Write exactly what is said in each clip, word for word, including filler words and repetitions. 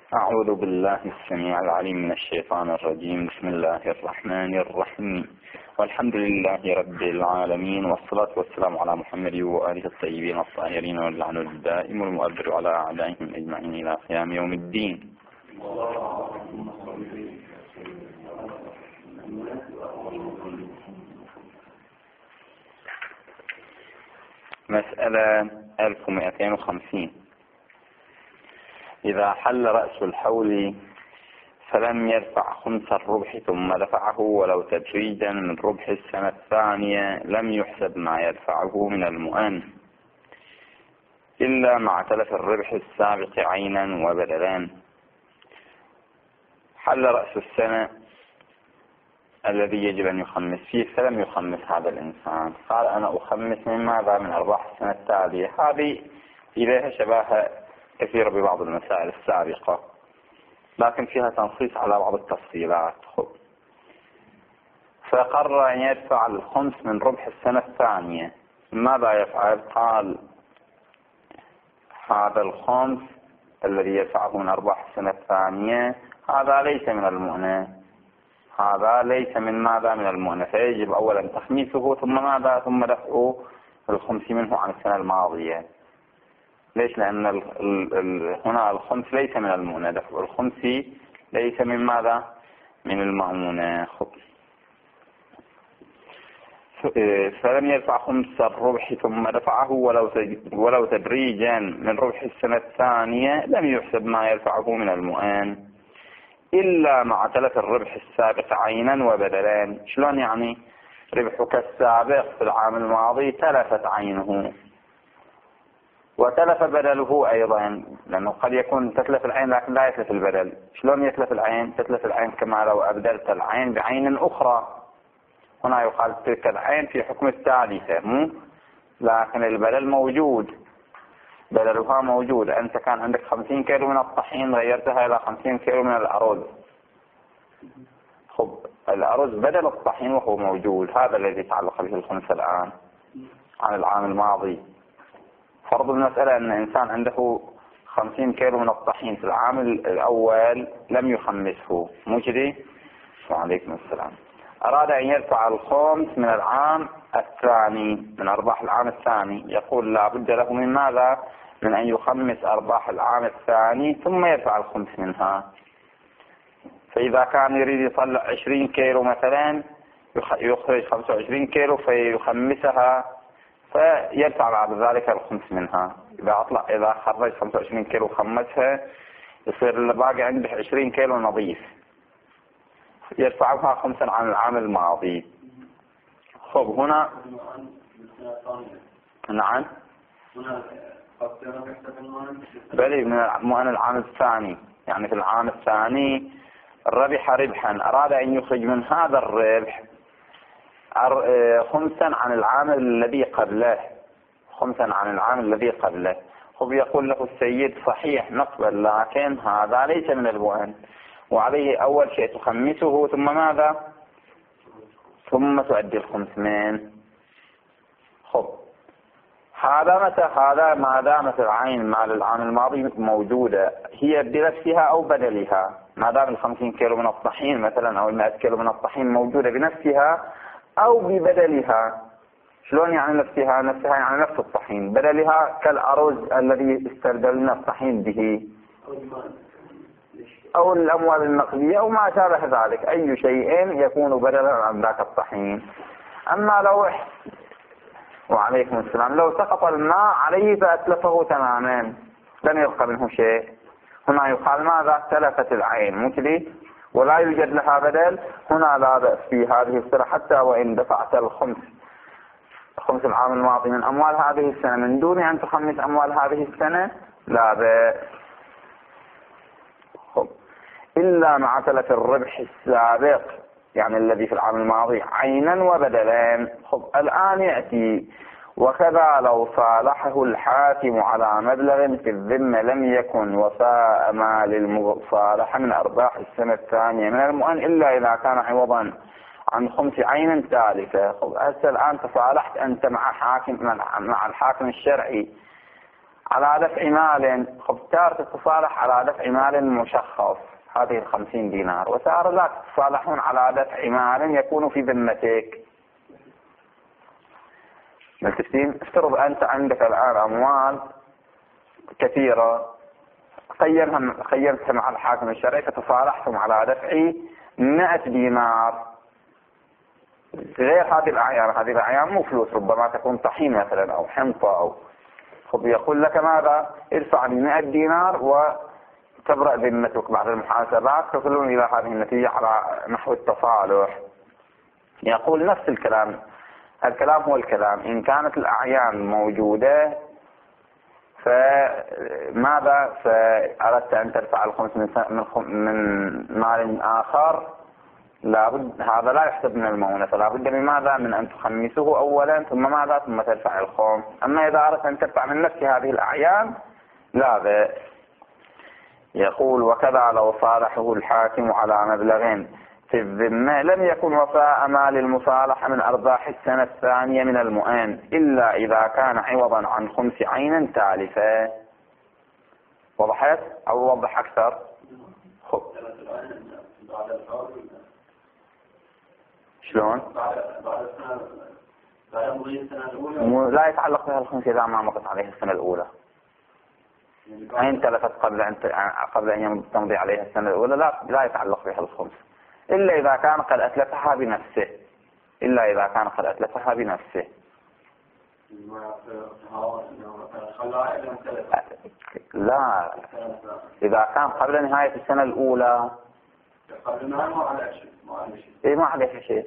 أعوذ بالله السميع العليم من الشيطان الرجيم. بسم الله الرحمن الرحيم، والحمد لله رب العالمين، والصلاة والسلام على محمد وآله الطيبين الطاهرين، واللعن الدائم والمؤبر على أعدائهم أجمعين إلى قيام يوم الدين. مسألة ألف ومئتين وخمسين. إذا حل رأس الحول فلم يدفع خمس الربح ثم دفعه ولو تدريجا من ربح السنة الثانية لم يحسب ما يدفعه من المؤن إلا مع تلف الربح السابق عينا وبدلا. حل رأس السنة الذي يجب أن يخمس فيه فلم يخمس هذا الإنسان، قال أنا أخمس من ماذا؟ من أرباح السنة التالية. هذه إليها شباهة كثيرة ببعض المسائل السابقة، لكن فيها تنصيص على بعض التفصيلات. فقرر أن يدفع الخمس من ربح السنة الثانية. ماذا يفعل؟ قال هذا الخمس الذي يدفعه من أرباح السنة الثانية هذا ليس من المؤنة، هذا ليس من ماذا؟ من المؤنة، فيجب أولا تخميسه ثم ماذا؟ ثم دفع الخمس منه عن السنة الماضية. ليش؟ لأن ال ال ال هنا الخمس ليس من المؤنة، دفع الخمس ليس من ماذا؟ من المؤونة. فلم يدفع خمس الربح ثم دفعه ولو ولو تدريجا من ربح السنة الثانية لم يحسب ما يدفعه من المؤن إلا مع تلف الربح السابق عينا وبدلا. شلون يعني؟ ربحك السابق في العام الماضي تلفت عينه وتلف بدله أيضا، لأنه قد يكون تتلف العين لكن لا يتلف البدل. شلون يتلف العين؟ تتلف العين كما لو أبدلت العين بعين أخرى. هنا يقال تلك العين في حكم الثالثة مو، لكن البدل موجود، بدلها موجود. أنت كان عندك خمسين كيلو من الطحين غيرتها إلى خمسين كيلو من الأرز. خب الأرز بدل الطحين وهو موجود، هذا الذي يتعلق به الخمس الآن عن العام الماضي. فرض المسألة أن إنسان عنده خمسين كيلو من الطحين في العام الأول لم يخمسه، مو كذي؟ وعليكم السلام. أراد أن يدفع الخمس من العام الثاني، من أرباح العام الثاني، يقول لا بد له من ماذا؟ من أن يخمس أرباح العام الثاني ثم يدفع الخمس منها. فإذا كان يريد يطلع عشرين كيلو مثلا يخرج خمسة وعشرين كيلو فيخمسها فيدفع بعد ذلك الخمس منها. إذا أطلع إذا خرج خمسة وعشرين كيلو خمسها يصير اللي باقي عنده عشرين كيلو نظيف، يدفعها خمسا عن العام الماضي. خب هنا نعم بلي من المؤن العام الثاني، يعني في العام الثاني ربح ربحا، أراد أن يخرج من هذا الربح خمسا عن العام الذي قبله، خمسا عن العام الذي قبله. هو يقول له السيد صحيح نقبل، لكن هذا ليس من المؤن، وعليه أول شيء تخمسه ثم ماذا؟ ثم تؤدي الخمس من. خب هذا متى؟ هذا ما دامت العين مال العام الماضي موجودة هي بنفسها أو بدلها، ما دام الخمسين كيلو من الطحين مثلا أو المائة كيلو من الطحين موجودة بنفسها أو ببدلها. شلون يعني نفسها؟ نفسها يعني نفس الطحين، بدلها كالأرز الذي استبدلنا الطحين به أو الأموال النقدية أو ما شابه ذلك، أي شيء يكون بدلا عن ذاك الطحين. أما لو وعليكم السلام لو سقط الماء عليه فأتلفه تماما لم يبقى منه شيء، هنا يقال ماذا؟ تلفت العين مثلي ولا يوجد لها بدل. هنا لا بأس في هذه السنة حتى وإن دفعت الخمس خمس العام الماضي من أموال هذه السنة من دون أن تخمس أموال هذه السنة لا بأس. إلا مع تلف الربح السابق، يعني الذي في العام الماضي عينا وبدلا. خب الآن يأتي وكذا لو صالحه الحاكم على مبلغ في الذمة لم يكن وفاء ما للمصالحة من أرباح السنة الثانية من المؤن إلا إذا كان عوضا عن خمس عين ثالثة. خب هسه الآن تصالحت أنت مع حاكم مع الحاكم الشرعي على دفع مال، خب تارة تتصالح على دفع مال مشخص هذه الخمسين دينار، وتارة لا تتصالحون على دفع مال يكون في ذمتك. ملتفتين؟ افترض أنت عندك الآن أموال كثيرة قيمها قيمتها مع الحاكم الشرعي، فتصالحتم على دفع مئة دينار غير هذه الأعيان. هذه الأعيان مو فلوس، ربما تكون طحين مثلا أو حنطة أو خب، يقول لك ماذا؟ ادفع لي مئة دينار وتبرأ ذمتك بعد المحاسبات، تصلون إلى هذه النتيجة على نحو التصالح. يقول نفس الكلام، الكلام هو الكلام. إن كانت الأعيان موجودة فماذا؟ فأردت أن تدفع الخمس من من مال آخر، لابد هذا لا يحسب من المؤونة، فلا بد من ماذا؟ من أن تخمسه أولا ثم ماذا؟ ثم تدفع الخمس. أما إذا أردت أن تدفع من نفس هذه الأعيان لا بأس. يقول وكذا لو صالحه الحاكم على مبلغ في الذمة لم يكن وفاء مال المصالحة من أرباح السنة الثانية من المؤن إلا إذا كان عوضا عن خمس عين تالفة. وضحت أو وضح أكثر؟ خب شلون؟ لا يتعلق بها الخمس إذا ما مضت عليها السنة الأولى. عين تلفت قبل أن قبل أن تمضي عليها السنة الأولى لا لا يتعلق بها الخمس، إلا إذا كان قد أتلفها بنفسه. إلا إذا كان قد أتلفها بنفسه. لا، إذا كان قبل نهاية السنة الأولى قبل ما ما عليه شيء إيه ما عليه شيء.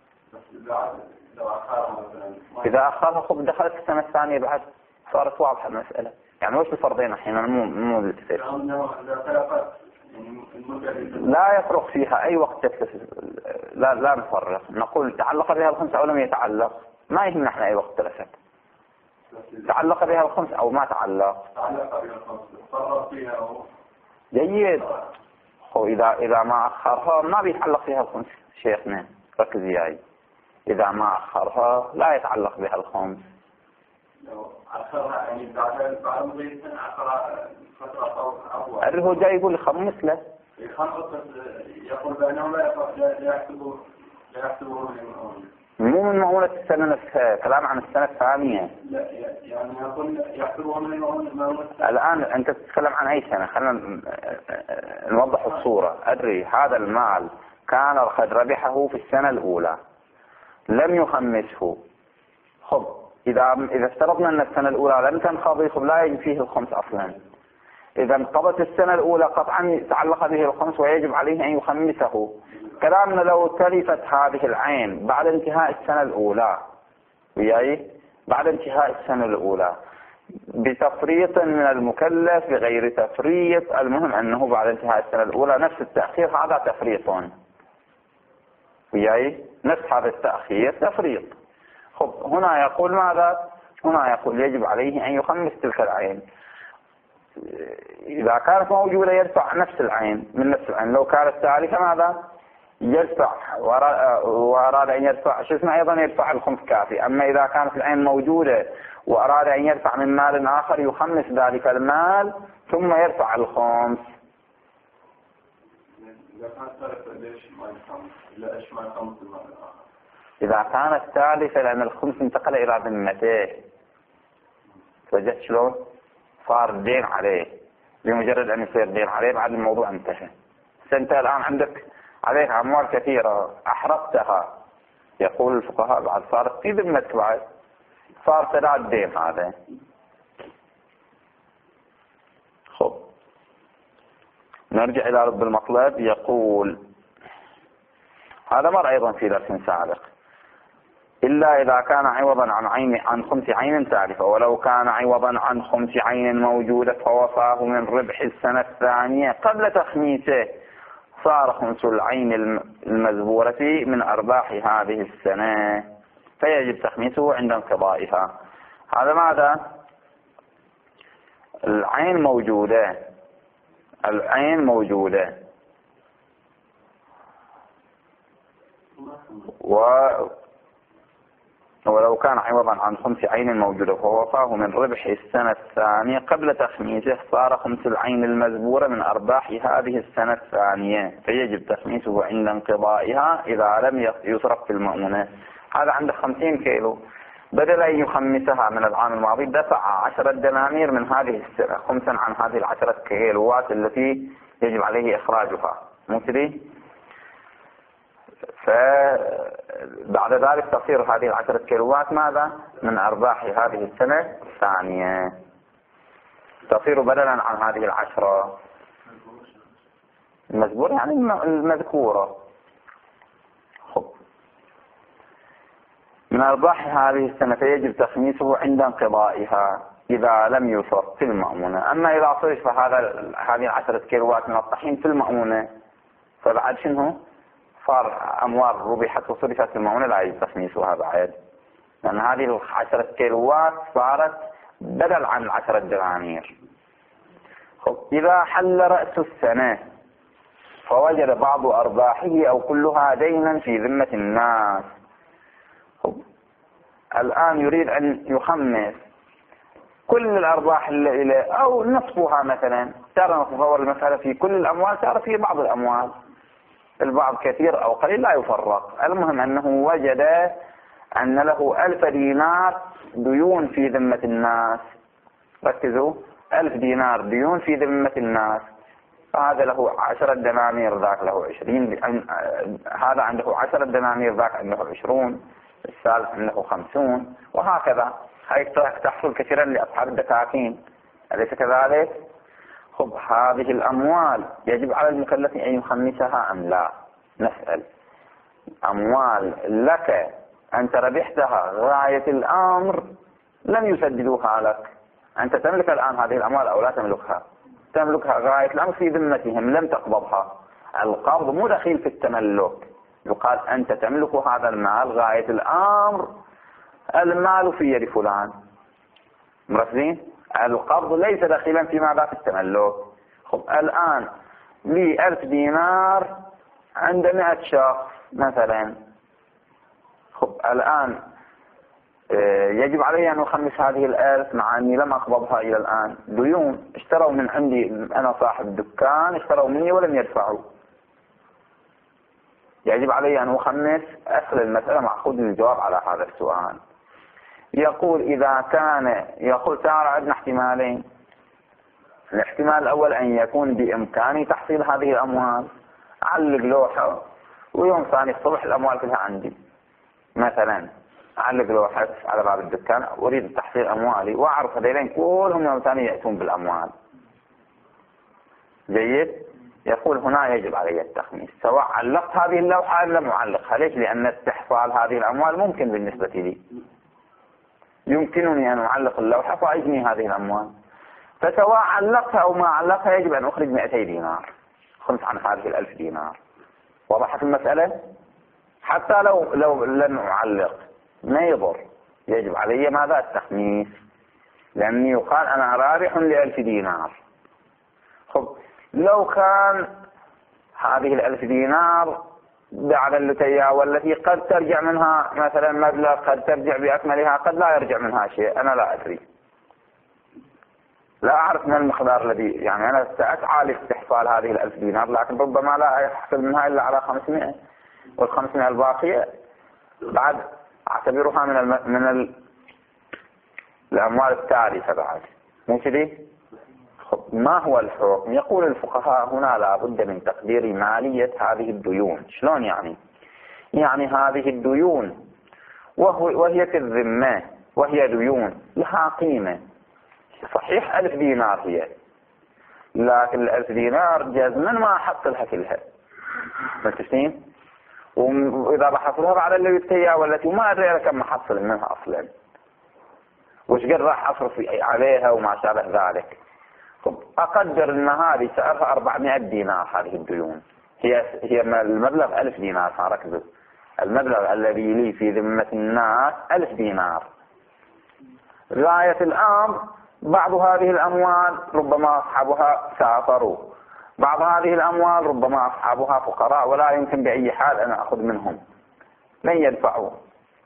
إذا أخرها خب دخلت السنة الثانية بعد صارت واضحة المسألة. يعني وش بفرضين أحيانا مو مو الاتفاق. لا يفرق فيها أي وقت تتلف. لا لا نفرق، نقول تعلق بها الخمس أو لم يتعلق، ما يهمنا احنا أي وقت تلفت. تعلق بها الخمس أو ما تعلق. تعلق بها الخمس فرق فيها أو جيد. هو إذا إذا ما أخرها ما بيتعلق فيها الخمس شيخنا، ركز وياي. إذا ما أخرها لا يتعلق بها الخمس. لو أخرها يعني بعد بعد مضي سنة أخرها فترة أول. هو جاي يقول خمس له. يخمس يقول بأنه لا لا يحسبه لا يحسبه مو من مؤونة السنة نفسها، كلام عن السنة الثانية. لا يعني يقول يحسبه من مؤونة. الآن أنت تتكلم عن أي سنة؟ خلينا نوضح الصورة. أدري هذا المال كان قد ربحه في السنة الأولى لم يخمسه. خب إذا إذا افترضنا أن السنة الأولى لم تنقضي خب لا يجب فيه الخمس أصلا. إذا انقضت السنة الأولى قطعا تعلق به الخمس ويجب عليه أن يخمسه. كلامنا لو تلفت هذه العين بعد انتهاء السنة الأولى وياي بعد انتهاء السنة الأولى بتفريط من المكلف بغير تفريط، المهم أنه بعد انتهاء السنة الأولى نفس التأخير هذا تفريط وياي، نفس هذا التأخير تفريط. خب هنا يقول ماذا؟ هنا يقول يجب عليه أن يخمس تلك العين. إذا كانت موجودة يدفع نفس العين من نفس العين. لو كانت ثالثة ماذا؟ يدفع وأراد أن يدفع شو اسمه أيضا يدفع الخمس كافي. أما إذا كانت العين موجودة وأراد أن يدفع من مال آخر يخمس ذلك المال ثم يدفع الخمس. إذا كانت ثالثة لأن الخمس انتقل إلى ذمته. وجدت شلون؟ صار دين عليه، بمجرد أن يصير دين عليه بعد الموضوع انتهى. أنت الآن عندك عليها أموال كثيرة أحرقتها، يقول الفقهاء بعد صارت في ذمتك بعد، صار سداد دين هذا. خب نرجع إلى رب المطلب. يقول هذا مر أيضا في درس سابق. إلا إذا كان عوضا عن عين عن خمس عين تالفة، ولو كان عوضا عن خمس عين موجودة فوصاه من ربح السنة الثانية قبل تخميسه صار خمس العين المزبورة من أرباح هذه السنة فيجب تخميسه عند انقضائها. هذا ماذا؟ العين موجودة، العين موجودة و ولو كان عوضا عن خمس عين موجودة فوفاه من ربح السنة الثانية قبل تخميسه صار خمس العين المزبورة من أرباح هذه السنة الثانية، فيجب تخميسه عند انقضائها إذا لم يصرف في المؤونة. هذا عنده خمسين كيلو، بدل أن يخمسها من العام الماضي دفع عشرة دنانير من هذه السنة خمسا عن هذه العشرة كيلوات التي يجب عليه إخراجها، مو كذي؟ فبعد ذلك تصير هذه العشرة كيلوات ماذا؟ من أرباح هذه السنة الثانية، تصير بدلا عن هذه العشرة المزبور يعني المذكورة. خب. من أرباح هذه السنة فيجب تخميسه عند انقضائها إذا لم يصرف في المؤونة. أما إذا صرف هذا هذه العشرة كيلوات من الطحين في المؤونة فبعد شنو؟ صار أموال ربحت وصرفت في المؤونة لا يجب تخميسها بعد، لأن هذه العشرة كيلوات صارت بدل عن العشرة دنانير. خب. إذا حل رأس السنة فوجد بعض أرباحه أو كلها دينا في ذمة الناس. خب. الآن يريد أن يخمس كل الأرباح اللي إليه أو نصفها مثلا، ترى نتصور المسألة في كل الأموال، ترى في بعض الأموال، البعض كثير أو قليل لا يفرق. المهم أنه وجد أن له ألف دينار ديون في ذمة الناس. ركزوا، ألف دينار ديون في ذمة الناس، فهذا له عشرة دنانير، ذاك له عشرين، هذا عنده عشرة دنانير، ذاك عنده عشرون، الثالث عنده خمسون، وهكذا. هاي تحصل كثيرا لأصحاب الدكاكين، أليس كذلك؟ خب. هذه الأموال يجب على المكلف أن يخمسها أم لا؟ نسأل. أموال لك أنت ربحتها غاية الأمر لم يسددوها لك، أنت تملك الآن هذه الأموال أو لا تملكها؟ تملكها غاية الأمر في ذمتهم، لم تقبضها. القبض مو دخيل في التملك، يقال أنت تملك هذا المال غاية الأمر، المال في يد فلان، مركزين؟ القبض ليس دخيلا في ماذا؟ في التملك. خب. الآن لي ألف دينار عند مئة شخص مثلا. خب. الآن يجب علي أن أخمس هذه الألف مع أني لم أقبضها إلى الآن، ديون اشتروا من عندي، أنا صاحب الدكان، اشتروا مني ولم يدفعوا، يجب علي أن أخمس. أصل المسألة مأخوذ للجواب على هذا السؤال. يقول إذا كان، يقول تعالى عندنا احتمالين. الاحتمال الأول أن يكون بإمكاني تحصيل هذه الأموال، أعلق لوحة ويوم ثاني الصبح الأموال كلها عندي، مثلا أعلق لوحة على باب الدكان أريد تحصيل أموالي، وأعرف هذين كلهم يوم ثاني يأتون بالأموال. جيد. يقول هنا يجب علي التخميس سواء علقت هذه اللوحة أم لم أعلقها. ليش؟ لأن استحصال هذه الأموال ممكن بالنسبة لي، يمكنني أن أعلق اللوحة فأجني هذه الأموال، فسواء علقتها أو ما علقتها يجب أن أخرج مئتي دينار، خمس عن هذه الألف دينار. وضحت المسألة؟ حتى لو لو لم أعلق ما يضر، يجب علي ماذا؟ التخميس، لأني يقال أنا رابح لألف دينار. خب. لو كان هذه الألف دينار بعد اللتيا والتي قد ترجع منها مثلا مبلغ، قد ترجع بأكملها، قد لا يرجع منها شيء، أنا لا أدري، لا أعرف من المقدار الذي، يعني أنا سأسعى لاستحصال هذه الألف دينار، لكن ربما لا يحصل منها إلا على خمسمائة، والخمسمائة الباقية بعد أعتبرها من الم... من ال... الأموال التالفة بعد، مو كذي؟ ما هو الحكم؟ يقول الفقهاء هنا لا بد من تقدير مالية هذه الديون. شلون يعني؟ يعني هذه الديون وهو وهي كالذمة، وهي ديون لها قيمة، صحيح ألف دينار هي، لكن الألف دينار جزما ما أحصلها كلها، متفقين؟ وإذا بحصلها على اللي يتيا والتي ما أدري كم أحصل منها أصلا، وش قد راح أصرف عليها وما شابه ذلك. أقدر أن هذه سعرها أربعمائة دينار، هذه الديون هي هي المبلغ ألف دينار. ركزوا، المبلغ الذي لي في ذمة الناس ألف دينار. غاية الأمر بعض هذه الأموال ربما أصحابها سافروا، بعض هذه الأموال ربما أصحابها فقراء ولا يمكن بأي حال أن أخذ منهم، لن يدفعوا،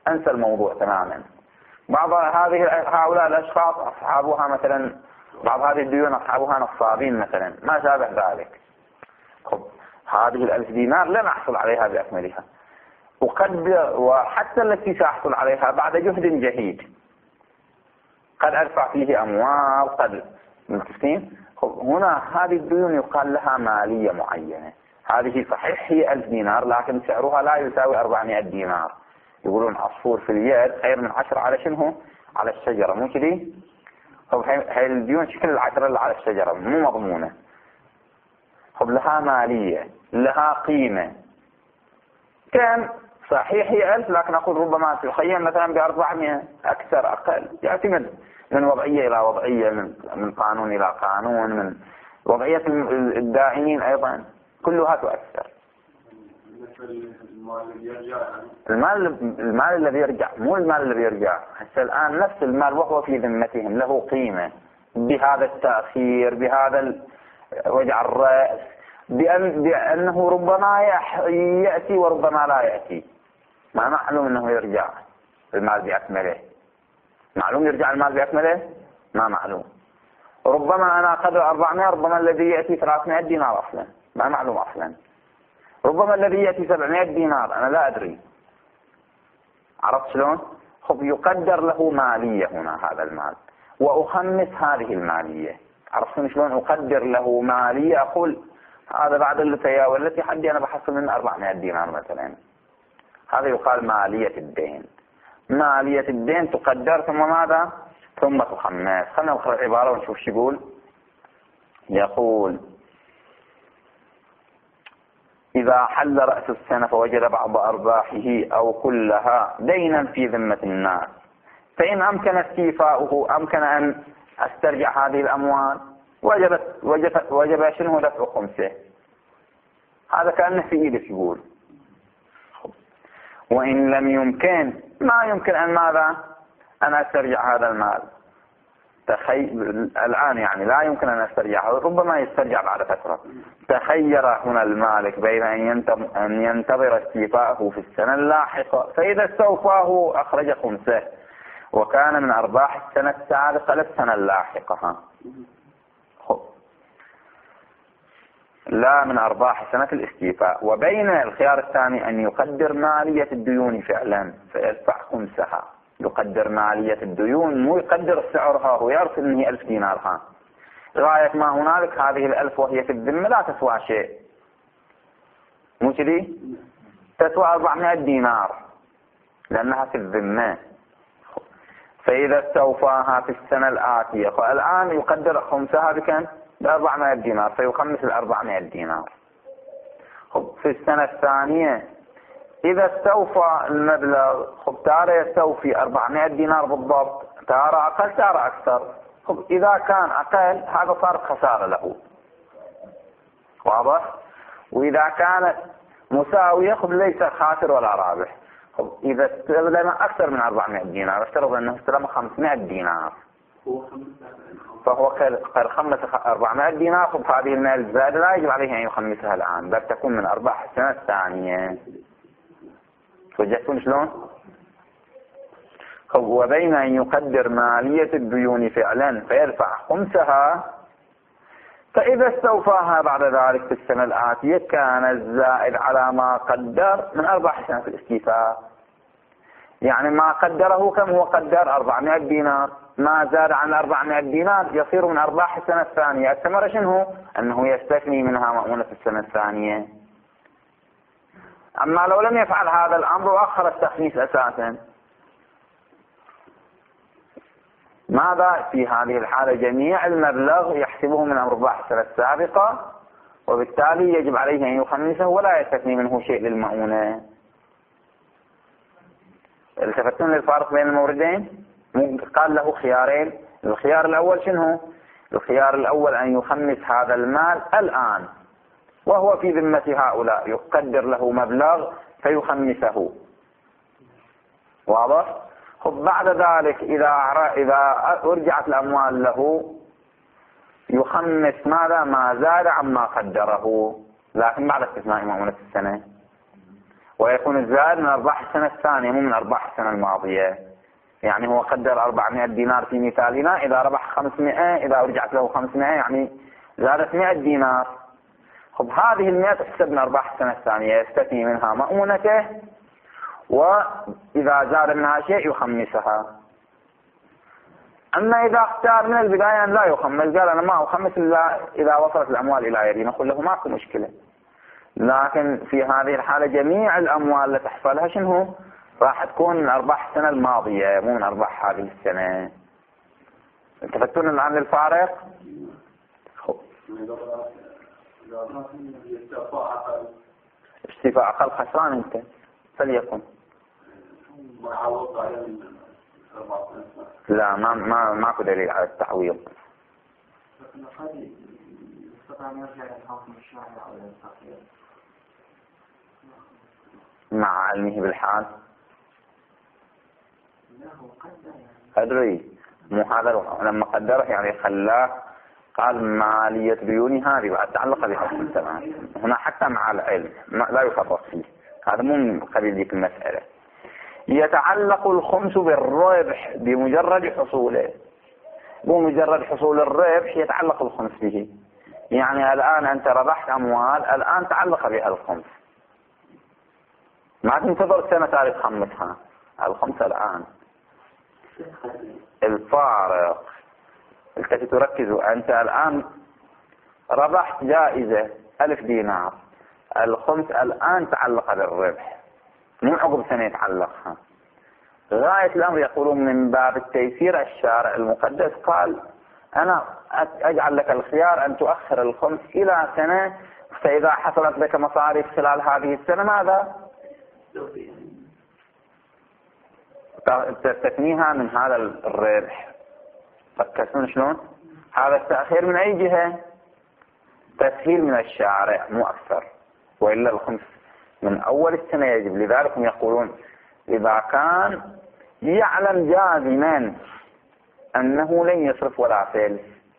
انسى الموضوع تماما. بعض هذه هؤلاء الاشخاص اصحابها مثلا، بعض هذه الديون اصحابها نصابين مثلا ما شابه ذلك. خب هذه الألف دينار لن احصل عليها باكملها، وقد وحتى التي ساحصل عليها بعد جهد جهيد قد ادفع فيه اموال قد متفقين. هنا هذه الديون يقال لها مالية معينة. هذه صحيح هي ألف دينار لكن سعرها لا يساوي أربعمائة دينار. يقولون عصفور في اليد خير من عشرة على شنو؟ على الشجرة، مو كذي؟ طب هاي الديون شكل العشرة اللي على الشجرة مو مضمونة. طب لها مالية، لها قيمة. كان صحيح هي ألف لكن أقول ربما تخيم مثلا بأربعمائة أكثر أقل، يعتمد من وضعية إلى وضعية، من من قانون إلى قانون، من وضعية الداعمين أيضا كلها تؤثر. المال المال الذي يرجع مو المال الذي يرجع هسه الآن نفس المال وهو في ذمتهم له قيمة بهذا التأخير، بهذا وجع الرأس، بأن بأنه ربما يأتي وربما لا يأتي. ما معلوم أنه يرجع المال بأكمله. معلوم يرجع المال بأكمله؟ ما معلوم. ربما أنا قدر أربعمائة، ربما الذي يأتي ثلاثمائة دينار أصلا ما معلوم أصلا. ربما الذي يأتي سبعمائة دينار أنا لا أدري. عرفت شلون؟ خب يقدر له مالية هنا هذا المال وأخمس هذه المالية. عرفتم شلون؟ أقدر له مالية، أقول هذا بعد التيا والتي حدي أنا بحصل من أربعمائة دينار مثلا. هذا يقال مالية الدين. مالية الدين تقدر ثم ماذا؟ ثم تخمس. خلنا نقرأ العبارة ونشوف شو يقول. يقول إذا حل رأس السنة فوجد بعض أرباحه أو كلها دينا في ذمة الناس، فإن أمكن استيفاؤه أمكن أن أسترجع هذه الأموال وجبت وجب وجب شنو دفع خمسه. هذا كأنه في إيدك يقول. وإن لم يمكن ما يمكن أن ماذا؟ أن أسترجع هذا المال. تخي... الآن يعني لا يمكن أن أسترجعه، ربما يسترجع بعد فترة. تخير هنا المالك بين أن ينتظر استيفاءه في السنة اللاحقة، فإذا استوفاه أخرج خمسه وكان من أرباح السنة السابقة للسنة اللاحقة، لا من أرباح سنة الاستيفاء. وبين الخيار الثاني أن يقدر مالية الديون فعلا فيدفع خمسها. يقدر مالية الديون مو يقدر سعرها، هو يعرف أن هي ألف دينار. ها غاية ما هنالك هذه الألف وهي في الذمة لا تسوى شيء، مو كذي؟ تسوى أربعمائة دينار لأنها في الذمة. فإذا استوفاها في السنة الآتية فالآن يقدر خمسها بكم؟ بأربعمائة دينار، فيخمس الأربعمائة دينار. في السنة الثانية إذا استوفى المبلغ، خب تارة يستوفي أربعمائة دينار بالضبط، تارة أقل تارة أكثر. خب إذا كان أقل هذا صار خسارة له، واضح؟ وإذا كانت مساوية خب ليس خاسر ولا رابح. خب إذا استلم أكثر من أربعمائة دينار، افترض أنه استلم خمسمائة دينار فهو قد خمس أربعمائة دينار. خب هذه المال الزائدة لا يجب عليه أن يخمسها الآن، بل تكون من أرباح السنة الثانية. توجهتون شلون؟ خب وبين أن يقدر مالية الديون فعلا فيدفع خمسها، فإذا استوفاها بعد ذلك في السنة الآتية كان الزائد على ما قدر من أرباح سنة الاستيفاء. يعني ما قدره كم هو قدر؟ أربعمائة دينار، ما زاد عن أربعمائة دينار يصير من أرباح السنة الثانية. الثمرة شنو؟ أنه يستثني منها مؤونة في السنة الثانية. أما لو لم يفعل هذا الأمر وأخر التخميس أساسا، ماذا في هذه الحالة؟ جميع المبلغ يحسبه من أرباح السنة السابقة، وبالتالي يجب عليه أن يخمسه ولا يستثني منه شيء للمؤونة. التفتون للفارق بين الموردين؟ قال له خيارين. الخيار الأول شنو؟ الخيار الأول أن يخمس هذا المال الآن وهو في ذمة هؤلاء، يقدر له مبلغ فيخمسه، واضح؟ خب بعد ذلك إذا إذا أرجعت الأموال له يخمس ماذا؟ ما زاد عما قدره، لكن بعد استثناء مؤونة السنة. ويكون الزائد من أرباح السنة الثانية مو من أرباح السنة الماضية. يعني هو قدر أربعمائة دينار في مثالنا، إذا ربح خمسمائة، إذا رجعت له خمسمائة يعني زادت مائة دينار. خب هذه المائة تحسب من أرباح السنة الثانية، يستثني منها مؤونته، وإذا زاد منها شيء يخمسها. أما إذا اختار من البداية أن لا يخمس، قال أنا ما أخمس إلا إذا وصلت الأموال إلى يدي، نقول له ماكو مشكلة. لكن في هذه الحالة جميع الأموال اللي تحصلها شنو؟ راح تكون من أرباح السنة الماضية مو من أرباح هذه السنة. التفتون الآن للفارق؟ استيفاء أقل خسران أنت فليكن. لا ما ما ماكو دليل على التعويض. مع علمه بالحال أدري مو هذا لما قدره يعني خلاه قال مالية ديوني هذه بعد تعلق بها السنة هنا حتى مع العلم لا يفرق فيه. هذا مو من قبيل ذيك المسألة. يتعلق الخمس بالربح بمجرد حصوله، بمجرد حصول الربح يتعلق الخمس به. يعني الآن أنت ربحت أموال، الآن تعلق بها الخمس، ما تنتظر سنة تاريخ خمسها الخمس الآن. الفارق التي تركزوا، أنت الآن ربحت جائزة ألف دينار، الخمس الآن تعلق بالربح مو عقب سنة يتعلقها. غاية الأمر يقولون من باب التيسير الشارع المقدس قال أنا أجعل لك الخيار أن تؤخر الخمس إلى سنة، فإذا حصلت لك مصاريف خلال هذه السنة ماذا؟ تستثنيها من هذا الربح. فكرتون شلون؟ هذا التأخير من أي جهة؟ تسهيل من الشارع مو أكثر، وإلا الخمس من أول السنة يجب. لذلك هم يقولون إذا كان يعلم جازما أنه لن يصرف ولا فلس،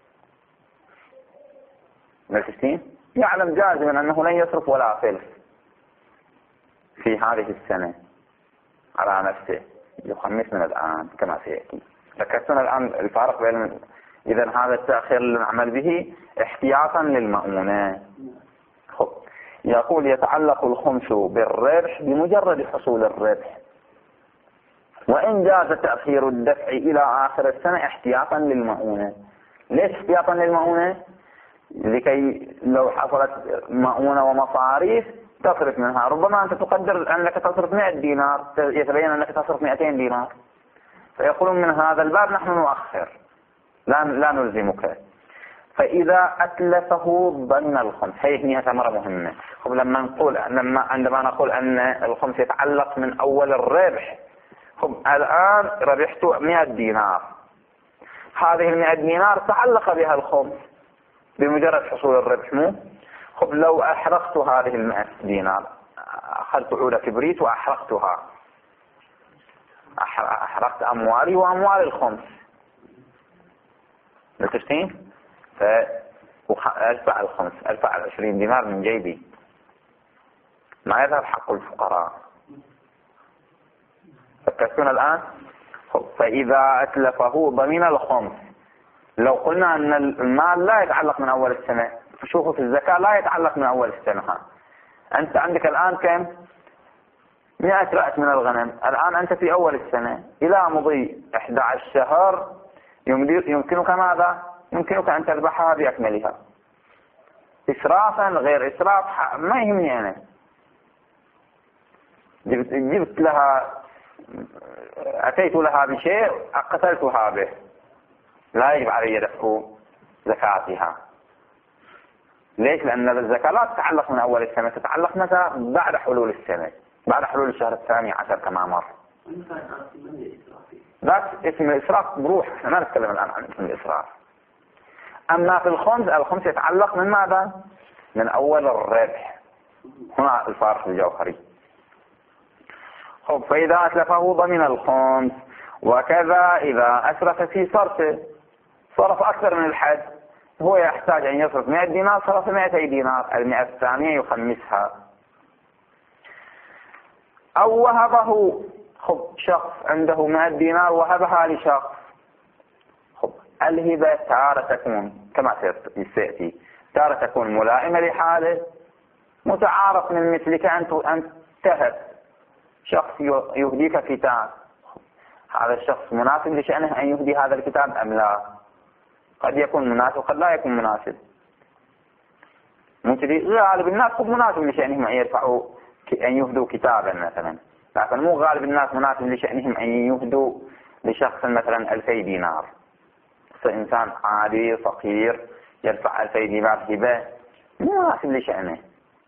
مركزين؟ يعلم جازما أنه لن يصرف ولا فلس في هذه السنة على نفسه، يخمس من الآن كما سيأتي. ذكرتنا الآن الفارق بين إذا هذا التأخير اللي نعمل به احتياطا للمؤونة. خب يقول يتعلق الخمس بالربح بمجرد حصول الربح، وإن جاز تأخير الدفع إلى آخر السنة احتياطا للمؤونة. ليش احتياطا للمؤونة؟ لكي لو حصلت مؤونة ومصاريف تصرف منها، ربما أنت تقدر أنك تصرف مئة دينار يتبين أنك تصرف مئتين دينار، فيقولون من هذا الباب نحن نؤخر لا لا نلزمك. فإذا أتلفه ضمن الخمس، هي هي ثمرة مهمة. خب لما نقول لما عندما نقول أن الخمس يتعلق من أول الربح، خب الآن ربحت مئة دينار، هذه المئة دينار تعلق بها الخمس بمجرد حصول الربح مو؟ خب لو أحرقت هذه المئة دينار، أخذت عود كبريت وأحرقتها، أحرقت أموالي وأموال الخمس، لتشتين؟ فأدفع الخمس، أدفع العشرين دينار من جيبي، ما يذهب حق الفقراء. فكرتون الآن؟ فإذا أتلفه ضمن الخمس، لو قلنا أن المال لا يتعلق من أول السنة، شوفوا في الزكاة لا يتعلق من أول السنة. أنت عندك الآن كم؟ مئة رأس من الغنم، الآن أنت في أول السنة، إلى مضي إحدى عشر شهر يمكنك ماذا؟ يمكنك أن تذبحها بأكملها، إسرافا غير إسراف ما يهمني أنا. جبت, جبت لها أتيت لها بشيء قتلتها به، لا يجب علي دفع زكاتها. ليش؟ لأن الزكاة لا تتعلق من أول السنة، تتعلق متى؟ بعد حلول السنة، بعد حلول الشهر الثاني عشر كما مر. ذاك اسم الإسراف بروح، احنا ما نتكلم الآن عن اسم الإسراف. أما في الخمس، الخمس يتعلق من ماذا؟ من أول الربح. هنا الفارق الجوهري. خب فإذا أتلفه ضمن الخمس، وكذا إذا أسرف في صرفه، صرف أكثر من الحد، هو يحتاج أن يصرف مئة دينار، صرف مئتي دينار، المئة الثانية يخمسها. أو وهبه، خب شخص عنده مئة دينار وهبها لشخص. خب الهبة تارة تكون كما سيأتي، تارة تكون ملائمة لحاله، متعارف من مثلك أن تهب شخص يهديك كتاب، هذا الشخص مناسب لشأنه أن يهدي هذا الكتاب أم لا؟ قد يكون مناسب قد لا يكون مناسب. مثل غالب الناس خب مناسب لشأنهم أن يرفعوا أن يهدوا كتابا مثلا، لكن مو غالب الناس مناسب لشأنهم أن يهدوا لشخص مثلا ألفي دينار. إنسان عادي فقير يرفع ألفي دينار هبة مو مناسب لشأنه.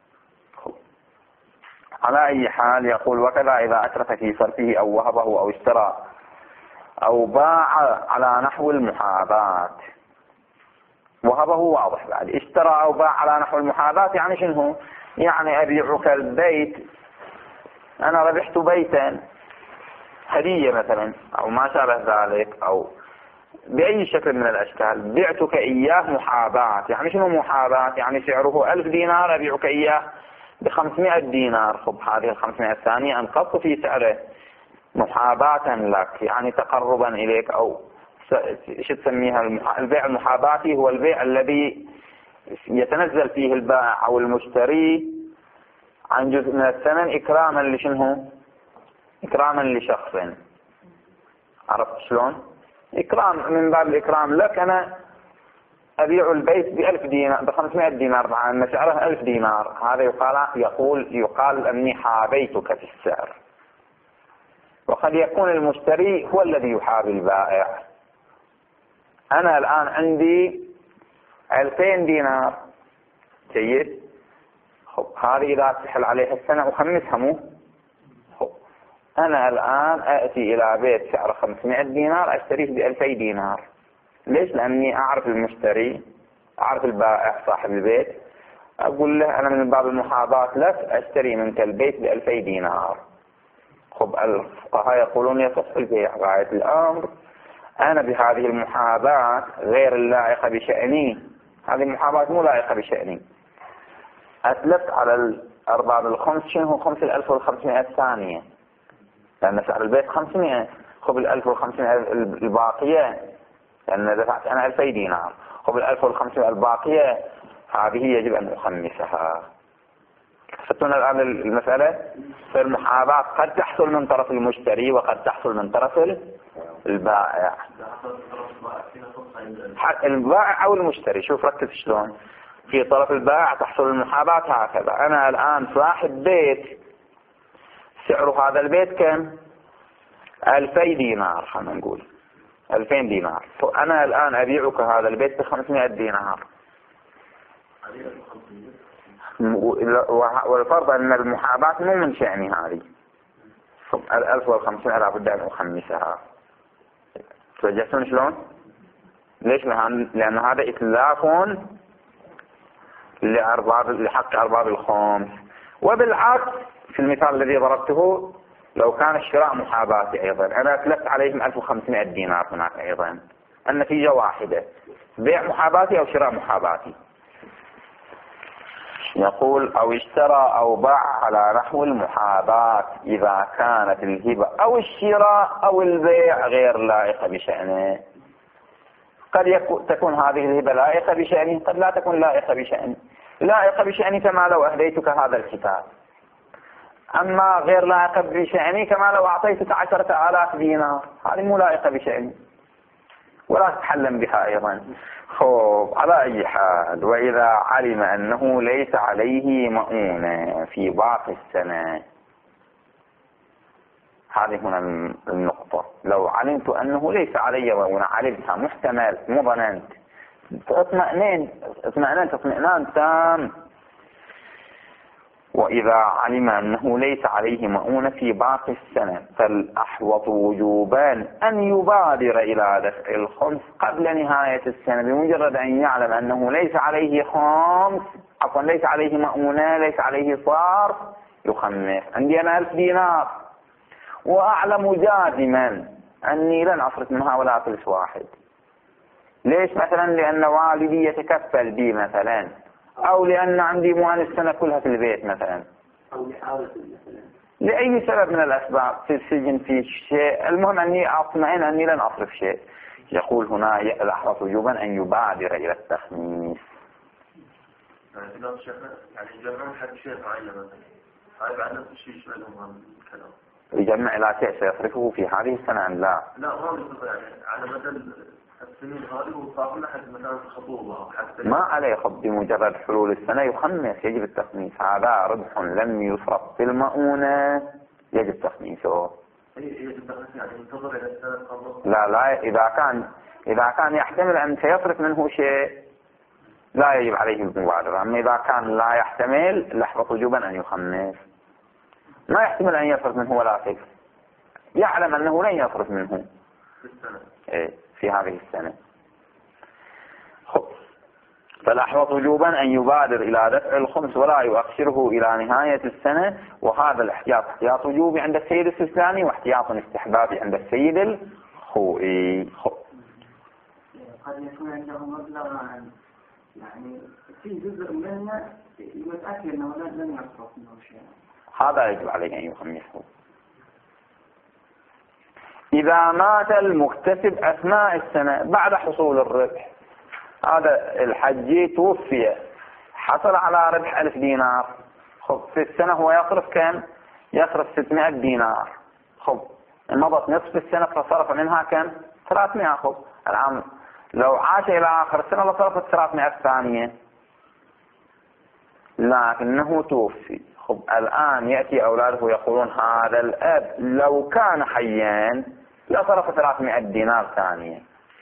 على أي حال يقول وكذا إذا أشرف في صرفه أو وهبه أو اشترى أو باع على نحو المحاباة. وهبه واضح، بعد اشترى أو باع على نحو المحاباة يعني شنو؟ يعني أبيعك البيت، أنا ربحت بيتا هدية مثلا أو ما شابه ذلك، أو بأي شكل من الأشكال بعتك إياه محاباة. يعني شنو محاباة؟ يعني سعره ألف دينار أبيعك إياه بخمسمائة دينار. خب هذه الخمسمائة الثانية أنقصت في سعره محاباة لك، يعني تقربا إليك، أو ايش تسميها؟ البيع المحاباتي هو البيع الذي يتنزل فيه البائع أو المشتري عن جزء من الثمن إكراما لشنه؟ إكراما لشخص. عرفت شلون؟ إكرام من باب الإكرام لك. أنا أبيع البيت بألف دينار بخمسمائة دينار مع أن سعره ألف دينار، هذا يقال يقول يقال أني حابيتك في السعر. وقد يكون المشتري هو الذي يحابي البائع. أنا الآن عندي ألفين دينار، جيد. خب هذه إذا تحل عليها السنة وخمسها مو. خب أنا الآن أأتي إلى بيت سعره خمسمائة دينار أشتريه بألفي دينار. ليش؟ لأني أعرف المشتري، أعرف البائع صاحب البيت، أقول له أنا من باب المحاباة لك أشتري منك البيت بألفي دينار. خب الفقهاء يقولون يصح البيع غاية الأمر. أنا بهذه المحاباة غير اللائقة بشأني، هذه المحاباة مو لائقة بشأني، أتلفت على الأرباب الخمس شنو؟ خمس الألف والخمسمائة الثانية، لأن سعر البيت خمسمائة. خب الألف والخمسمائة الباقية لأن دفعت أنا ألفي دينار، خب الألف والخمسمائة الباقية هذه يجب أن أخمسها. فتون الآن المسألة في المحاباة قد تحصل من طرف المشتري وقد تحصل من طرف البائع، البائع أو المشتري. شوف ركز شلون. في طرف البائع تحصل المحاباة هكذا. أنا الآن صاحب بيت سعر هذا البيت كم؟ ألفي دينار، خلينا نقول ألفين دينار. فأنا الآن أبيعك هذا البيت بخمسمائة دينار، والفرض أن المحاباة مو من شأني هذه. الألف والخمسمائة لابد أن أخمسها. توجهتون شلون؟ ليش؟ لأن هذا إتلاف لأرباب لحق أرباب الخمس. وبالعكس في المثال الذي ضربته لو كان الشراء محاباتي أيضا، أنا أتلفت عليهم ألف وخمسمائة دينار هناك أيضا، النتيجة واحدة، بيع محاباتي أو شراء محاباتي. يقول أو اشترى أو باع على نحو المحاباة إذا كانت الهبة أو الشراء أو البيع غير لائقة بشأنه. قد تكون هذه الهبة لائقة بشأنه، قد لا تكون لائقة بشأنه. لائقة بشأنه كما لو أهديتك هذا الكتاب، أما غير لائقة بشأنه كما لو أعطيتك عشرة آلاف دينار، هذه مو لائقة بشأنه ولا تتحلم بها أيضا. خب على أي حال، وإذا علم أنه ليس عليه مؤونة في باقي السنة، هذه هنا النقطة. لو علمت أنه ليس علي مؤونة، علمتها محتمل مو ظننت، اطمئنان اطمئنان اطمئنان تام. وإذا علم أنه ليس عليه مؤونة في باقي السنة فالأحوط وجوبا أن يبادر إلى دفع الخمس قبل نهاية السنة، بمجرد أن يعلم أنه ليس عليه خمس عفوا ليس عليه مؤونة، ليس عليه صارف، يخمس. عندي أنا ألف دينار وأعلم جازما أني لن أصرف منها ولا فلس واحد. ليش؟ مثلا لأن والدي يتكفل بي مثلا، أو لأن عندي موان السنة كلها في البيت مثلا، أو لحالة مثلا لأي سبب من الأسباب، في السجن، في شيء، المهم أني أطمئن أني لن أصرف شيء. يقول هنا الأحوط وجوبا أن يبادر إلى التخميس. يعني يجمعون حق شيء معين مثلا، هاي بعد نفس الشيء شو لهم الكلام؟ يجمع إلى شيء سيصرفه في هذه السنة أم لا؟ لا ما بيصير يعني على مدى السنين هذه وصار لحد مثلا الخطوبة حتى ما عليه خب، بمجرد حلول السنة يخمس، يجب التخميس. هذا ربح لم يصرف في المؤونة، يجب تخميسه. يجب التخميس يعني ينتظر إلى السنة قبل. لا لا، إذا كان إذا كان يحتمل أن سيصرف منه شيء لا يجب عليه المبادرة. أما إذا كان لا يحتمل لحظة وجوبا أن يخمس. ما يحتمل أن يصرف منه ولا شيء، يعلم أنه لن يصرف منه في السنة إيه في هذه السنة. خب، فالأحوط وجوبا أن يبادر إلى دفع الخمس ولا يؤخره إلى نهاية السنة. وهذا الاحتياط احتياط وجوبي عند السيد السيستاني، واحتياط استحبابي عند السيد الخوئي. قد يكون عنده مبلغ يعني في جزء منه متأكد أنه لن يصرف منه شيء، هذا يجب عليه أن يخمسه. إذا مات المكتسب أثناء السنة بعد حصول الربح، هذا الحجي توفي حصل على ربح ألف دينار، خب في السنة هو يصرف كم؟ يصرف ستمائة دينار. خب مضت نصف السنة فصرف منها كم؟ ثلاثمائة. خب العام لو عاش إلى آخر السنة لصرفت ثلاثمائة ثانية، لكنه توفي. خب الآن يأتي أولاده يقولون هذا الأب لو كان حيا لصرف ثلاثمائة دينار ثانية،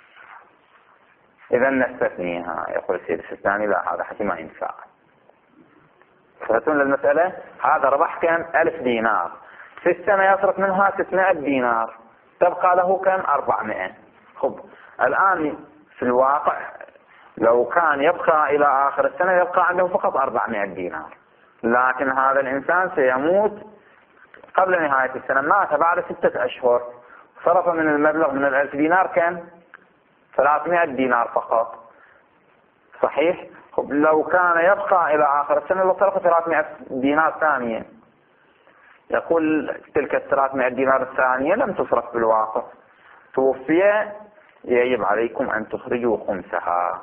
إذا نستثنيها. يقول السيد السيستاني لا، هذا حكي ما ينفع. فهمتون للمسألة؟ هذا ربح كم؟ ألف دينار، في السنة يصرف منها ستمائة دينار، تبقى له كم؟ أربعمائة. خب الآن في الواقع لو كان يبقى إلى آخر السنة يبقى عنده فقط أربعمائة دينار، لكن هذا الإنسان سيموت قبل نهاية السنة، مات بعد ستة أشهر، صرف من المبلغ من الألف دينار كم؟ ثلاثمائة دينار فقط. صحيح؟ خب لو كان يبقى إلى آخر السنة لصرف ثلاثمائة دينار ثانية. يقول تلك الثلاثمائة دينار الثانية لم تصرف بالواقع، توفي، يجب عليكم أن تخرجوا خمسها.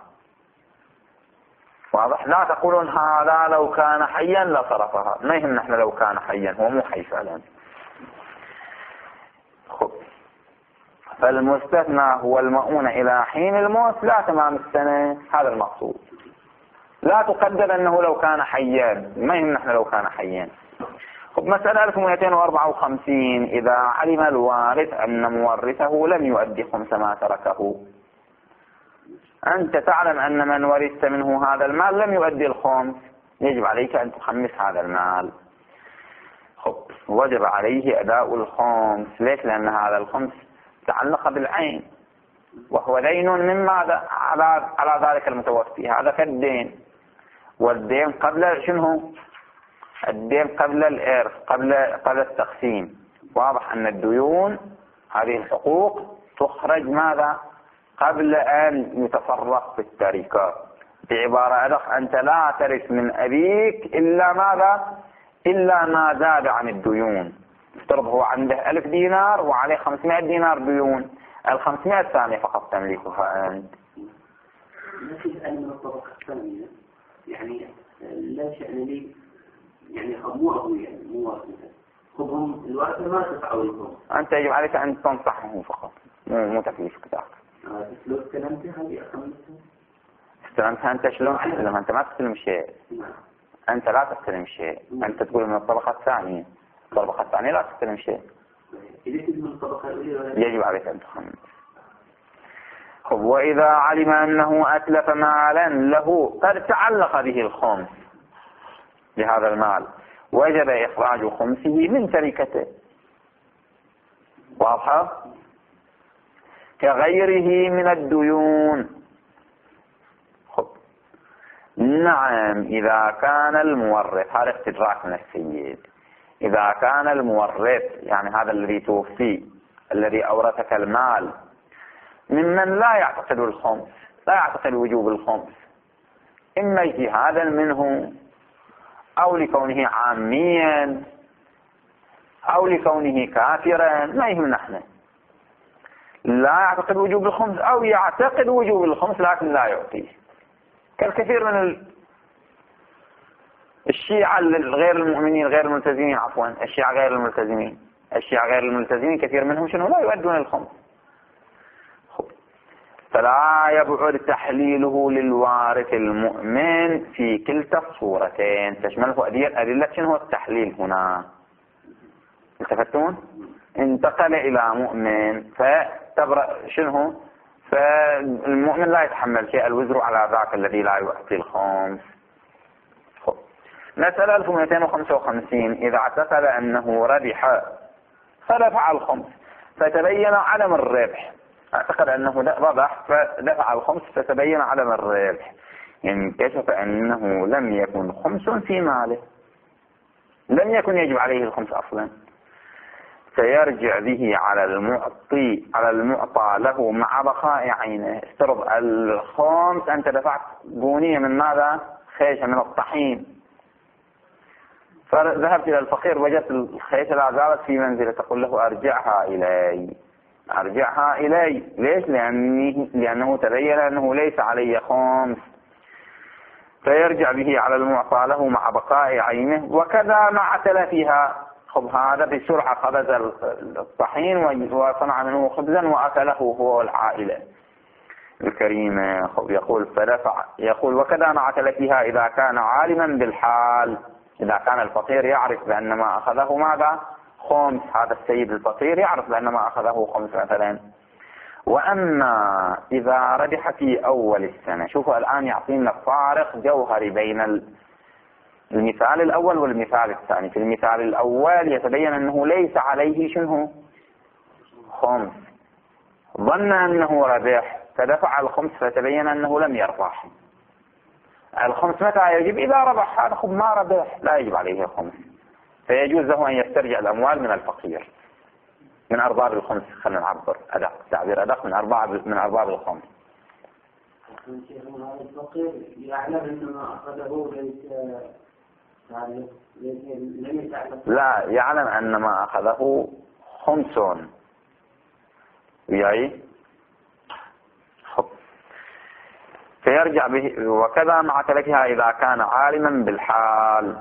واضح؟ لا تقولون هذا لو كان حيا لصرفها، ما يهم نحن لو كان حيا، هو مو حي فعلا. خب فالمستثنى هو المؤونة إلى حين الموت لا تمام السنة، هذا المقصود. لا تقدر أنه لو كان حيا، ما يهم نحن لو كان حيا. خب مسألة ألف ومئتين وأربعة وخمسين. إذا علم الوارث أن مورثه لم يؤدي خمس ما تركه، أنت تعلم أن من ورثت منه هذا المال لم يؤدي الخمس، يجب عليك أن تخمس هذا المال. خب وجب عليه أداء الخمس. ليش؟ لأن هذا الخمس تعلق بالعين، وهو دين من ماذا؟ على على ذلك المتوفي، هذا كالدين، والدين قبل شنو؟ الدين قبل الإرث، قبل قبل التقسيم. واضح أن الديون هذه الحقوق تخرج ماذا؟ قبل أن يتصرف في التركة. بعبارة أدق، أنت لا ترث من أبيك إلا ماذا؟ إلا ما زاد عن الديون. افترض هو عنده ألف دينار وعليه خمسمائة دينار ديون، الخمسمائة الثانية فقط تملكها أنت. لكن أنا من الطبقة الثانية يعني لا شأن لي، يعني مو أبوي، يعني مو وارثة، هم الوارثة ما تفعوا لهم. أنت يجب عليك أن تنصحه فقط، مو مو تكليفك ذاك. لو استلمتها هذه أخمسها. استلمتها أنت شلون تستلم؟ أنت ما تستلم شيء. أنت لا تستلم شيء، أنت تقول من الطبقة الثانية، الطبقة الثانية لا تستلم شيء. يجب عليك أن تخمس. خب وإذا علم أنه أتلف مالا له قد تعلق به الخمس بهذا المال، وجب إخراج خمسه من تركته. واضحة؟ كغيره من الديون. خب نعم، إذا كان المورث، هذا استدراك من السيد، إذا كان المورث يعني هذا الذي توفي الذي أورثك المال ممن لا يعتقد الخمس، لا يعتقد وجوب الخمس، إما اجتهادا منه أو لكونه عاميا أو لكونه كافرا ما يهمنا احنا، لا يعتقد وجوب الخمس أو يعتقد وجوب الخمس لكن لا يعطيه، كالكثير من الشيعة غير المؤمنين غير الملتزمين عفوا الشيعة غير الملتزمين الشيعة غير الملتزمين كثير منهم شنو لا يؤدون الخمس. فلا يبعد تحليله للوارث المؤمن في كلتا الصورتين، تشمله أدلة شنو التحليل هنا. التفتون انتقل إلى مؤمن فتبرأ شنو، فالمؤمن لا يتحمل شيء الوزر على ذاك الذي لا يعطي الخمس. مسألة ألف ومئتين وخمسة وخمسين إذا اعتقد أنه ربح فدفع الخمس فتبين عدم الربح، اعتقد أنه ربح فدفع الخمس فتبين عدم الربح، انكشف أنه لم يكن خمس في ماله، لم يكن يجب عليه الخمس أصلا، سيرجع به على المعطي على المعطى له مع بقاء عينه. افترض الخمس أنت دفعت بونية من ماذا؟ خيشة من الطحين، فذهبت إلى الفقير وجدت الخيشة لا زالت في منزله، تقول له أرجعها إلي أرجعها إلي. ليش؟ لأنه, لأنه تبين أنه ليس علي خمس، فيرجع به على المعطى له مع بقاء عينه. وكذا مع تلفها، خب هذا بسرعة خبز الطحين وصنع منه خبزا وأكله هو والعائلة الكريمة. خب يقول فدفع يقول وكذا مع تلفها إذا كان عالما بالحال، إذا كان الفقير يعرف بأن ما أخذه ماذا؟ خمس، هذا السيد الفقير يعرف بأن ما أخذه خمس مثلا. وأما إذا ربح في أول السنة، شوفوا الآن يعطينا فارق جوهري بين المثال الأول والمثال الثاني. في المثال الأول يتبين أنه ليس عليه شنو؟ خمس، ظن أنه ربح فدفع الخمس فتبين أنه لم يربح. الخمس متى يجب؟ إذا ربح، هذا خب ما ربح لا يجب عليه الخمس، فيجوز له أن يسترجع الأموال من الفقير من أرباب الخمس. خلينا نعبر أدق تعبير أدق من أرباب من أرباب الخمس. الفقير يعلم أن ما أخذه ليس لا يعلم أن ما أخذه خمس وياي فيرجع به. وكذا مع تلفها إذا كان عالما بالحال.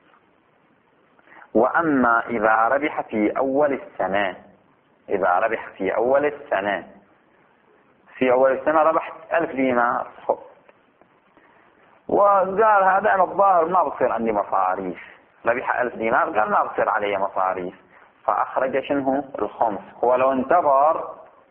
وأما إذا ربح في أول السنة، إذا ربح في أول السنة في أول السنة ربحت ألف دينار، وقال هذا أنا الظاهر ما بصير عندي مصاريف، ربح ألف دينار قال ما بصير علي مصاريف، فأخرج شنه الخمس. هو لو انتظر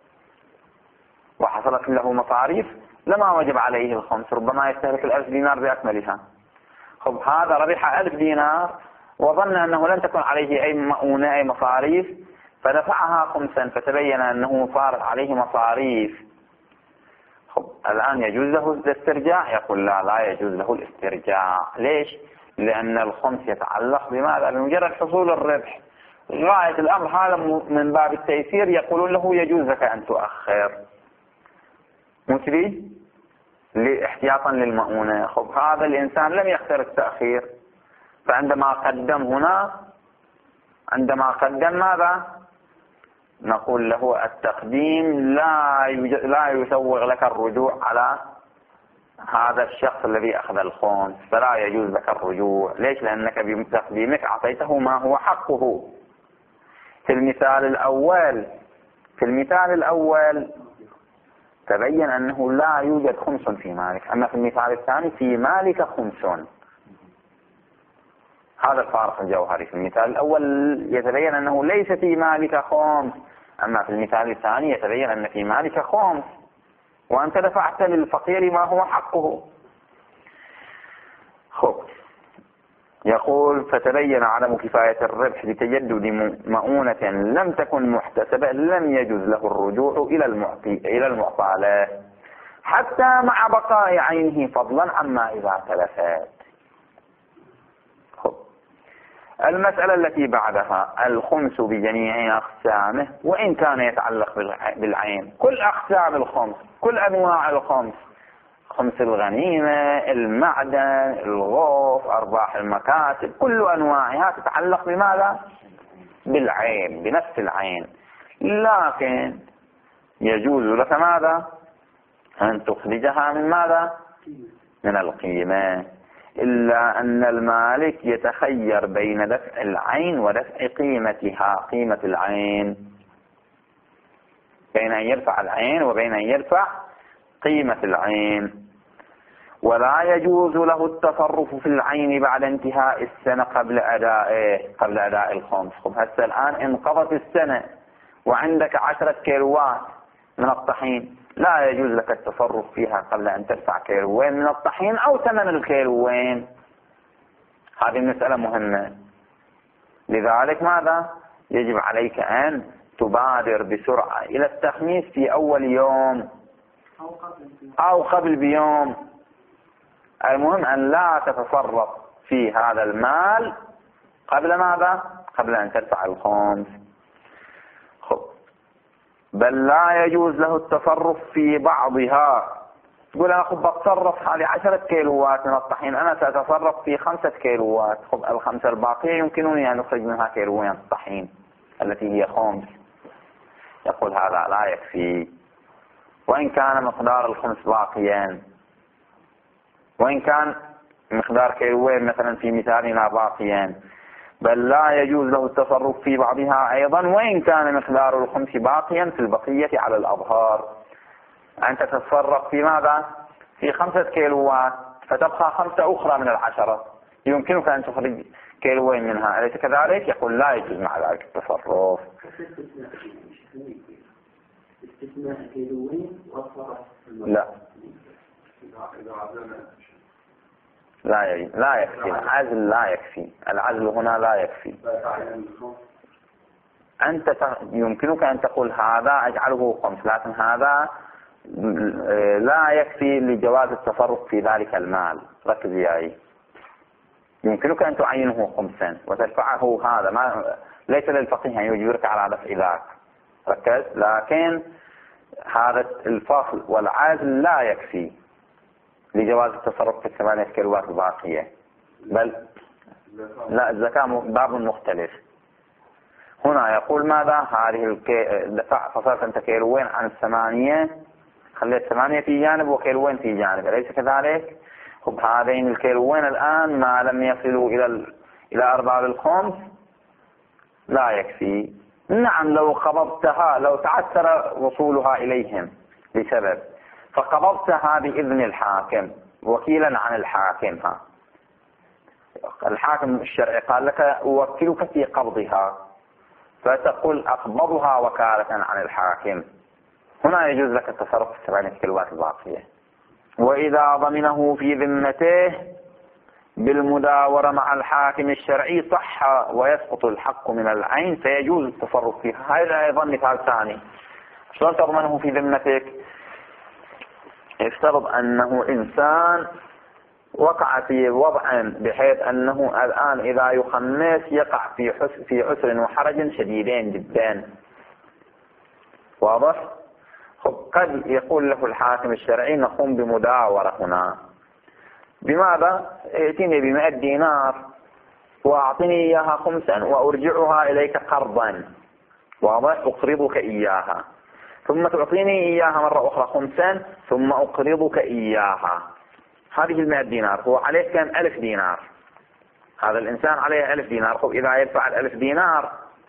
وحصلت له مصاريف لما وجب عليه الخمس، ربما يستهلك الألف دينار بأكملها. خب هذا ربح ألف دينار وظن أنه لن تكون عليه أي مؤونة أي مصاريف فدفعها خمسا فتبين أنه صارت عليه مصاريف. خب الآن يجوز له الاسترجاع؟ يقول لا لا يجوز له الاسترجاع. ليش؟ لأن الخمس يتعلق بماذا؟ بمجرد حصول الربح. غاية الأمر هذا من باب التيسير يقولون له يجوز لك أن تؤخر مثلي احتياطا للمؤونة. خب هذا الإنسان لم يختار التأخير، فعندما قدم هنا عندما قدم ماذا؟ نقول له التقديم لا لا يسوغ لك الرجوع على هذا الشخص الذي أخذ الخمس، فلا يجوز لك الرجوع. ليش؟ لأنك بتقديمك أعطيته ما هو حقه. في المثال الأول في المثال الأول تبين أنه لا يوجد خمس في مالك، أما في المثال الثاني في مالك خمس. هذا الفارق الجوهري. في المثال الأول يتبين أنه ليس في مالك خمس، أما في المثال الثاني يتبين أن في مالك خمس وأنت دفعت للفقير ما هو حقه. خب يقول فتبين عدم كفاية الربح لتجدد مؤونة لم تكن محتسبة لم يجوز له الرجوع إلى المعطي إلى المعطى له حتى مع بقاء عينه فضلا عما إذا تلفت. خب المسألة التي بعدها الخمس بجميع أقسامه وإن كان يتعلق بالعين، كل أقسام الخمس، كل أنواع الخمس، خمس الغنيمة، المعدن، الغوف، أرباح المكاتب، كل أنواعها تتعلق بماذا؟ بالعين بنفس العين، لكن يجوز لك ماذا؟ أن تخرجها من ماذا؟ من القيمة، إلا أن المالك يتخير بين دفع العين ودفع قيمتها، قيمة العين، بين أن يدفع العين وبين أن يدفع قيمة العين. ولا يجوز له التصرف في العين بعد انتهاء السنة قبل أدائه، قبل أداء الخمس. خب هسه الآن انقضت السنة وعندك عشرة كيلوات من الطحين، لا يجوز لك التصرف فيها قبل أن تدفع كيلوين من الطحين أو ثمن الكيلوين. هذه المسألة مهمة. لذلك ماذا؟ يجب عليك أن تبادر بسرعة إلى التخميس في أول يوم أو قبل بيوم. المهم أن لا تتصرف في هذا المال قبل ماذا؟ قبل أن تدفع الخمس. خب بل لا يجوز له التصرف في بعضها. تقول أنا خب بتصرف هذه عشرة كيلوات من الطحين، أنا سأتصرف في خمسة كيلوات. خب الخمسة الباقية يمكنني أن أخرج منها كيلوين الطحين التي هي خمس. يقول هذا لا يكفي، وإن كان مقدار الخمس باقيا، وإن كان مقدار كيلوين مثلا في مثالنا باقيا، بل لا يجوز له التصرف في بعضها أيضا وإن كان مقدار الخمس باقيا في البقية على الأظهار. أنت تتصرف في ماذا؟ في خمسة كيلوات، فتبقى خمسة أخرى من العشرة، يمكنك أن تخرج كيلوين منها، أليس كذلك؟ يقول لا يجوز مع ذلك التصرف. استثناء كيلوين والصرف لا لا يجب. لا يكفي العزل، لا يكفي العزل هنا، لا يكفي. أنت يمكنك أن تقول هذا أجعله خمس، لكن هذا لا يكفي لجواز التصرف في ذلك المال. ركز ياي، يمكنك أن تعينه خمسا وتدفعه هذا، ما ليس للفقيه أن يجبرك على دفع ذاك، ركز. لكن هذا الفصل والعزل لا يكفي لجواز التصرف في الثمانية كيلوات الباقية، بل لا، الزكاة باب مختلف. هنا يقول ماذا؟ هذه الكي... دفع فصلت أنت كيلوين عن الثمانية، خليت ثمانية في جانب وكيلوين في جانب، أليس كذلك؟ خب هذين الكيلوين الآن ما لم يصلوا إلى ال... إلى أرباب الخمس لا يكفي. نعم لو قبضتها، لو تعثر وصولها إليهم لسبب فقبضتها بإذن الحاكم وكيلا عن الحاكم، ها الحاكم الشرعي قال لك أوكلك في قبضها، فتقول أقبضها وكالة عن الحاكم، هنا يجوز لك التصرف في الثمانية كيلوات الباقية. وإذا ضمنه في ذمته بالمداورة مع الحاكم الشرعي صح ويسقط الحق من العين فيجوز التصرف فيها. هذا أيضا مثال ثاني. شلون تضمنه في ذمتك؟ افترض أنه إنسان وقع في وضع بحيث أنه الآن إذا يخمس يقع في حسر في عسر وحرج شديدين جدا، واضح؟ قد يقول له الحاكم الشرعي نقوم بمداورة هنا. بماذا؟ ائتني بمئة دينار وأعطني إياها خمسا وأرجعها إليك قرضا، واضح؟ أقرضك إياها، ثم تعطيني إياها مرة أخرى خمسا ثم أقرضك إياها. هذه المئة دينار، هو عليه كان ألف دينار، هذا الإنسان عليه ألف دينار. خب إذا يدفع الألف دينار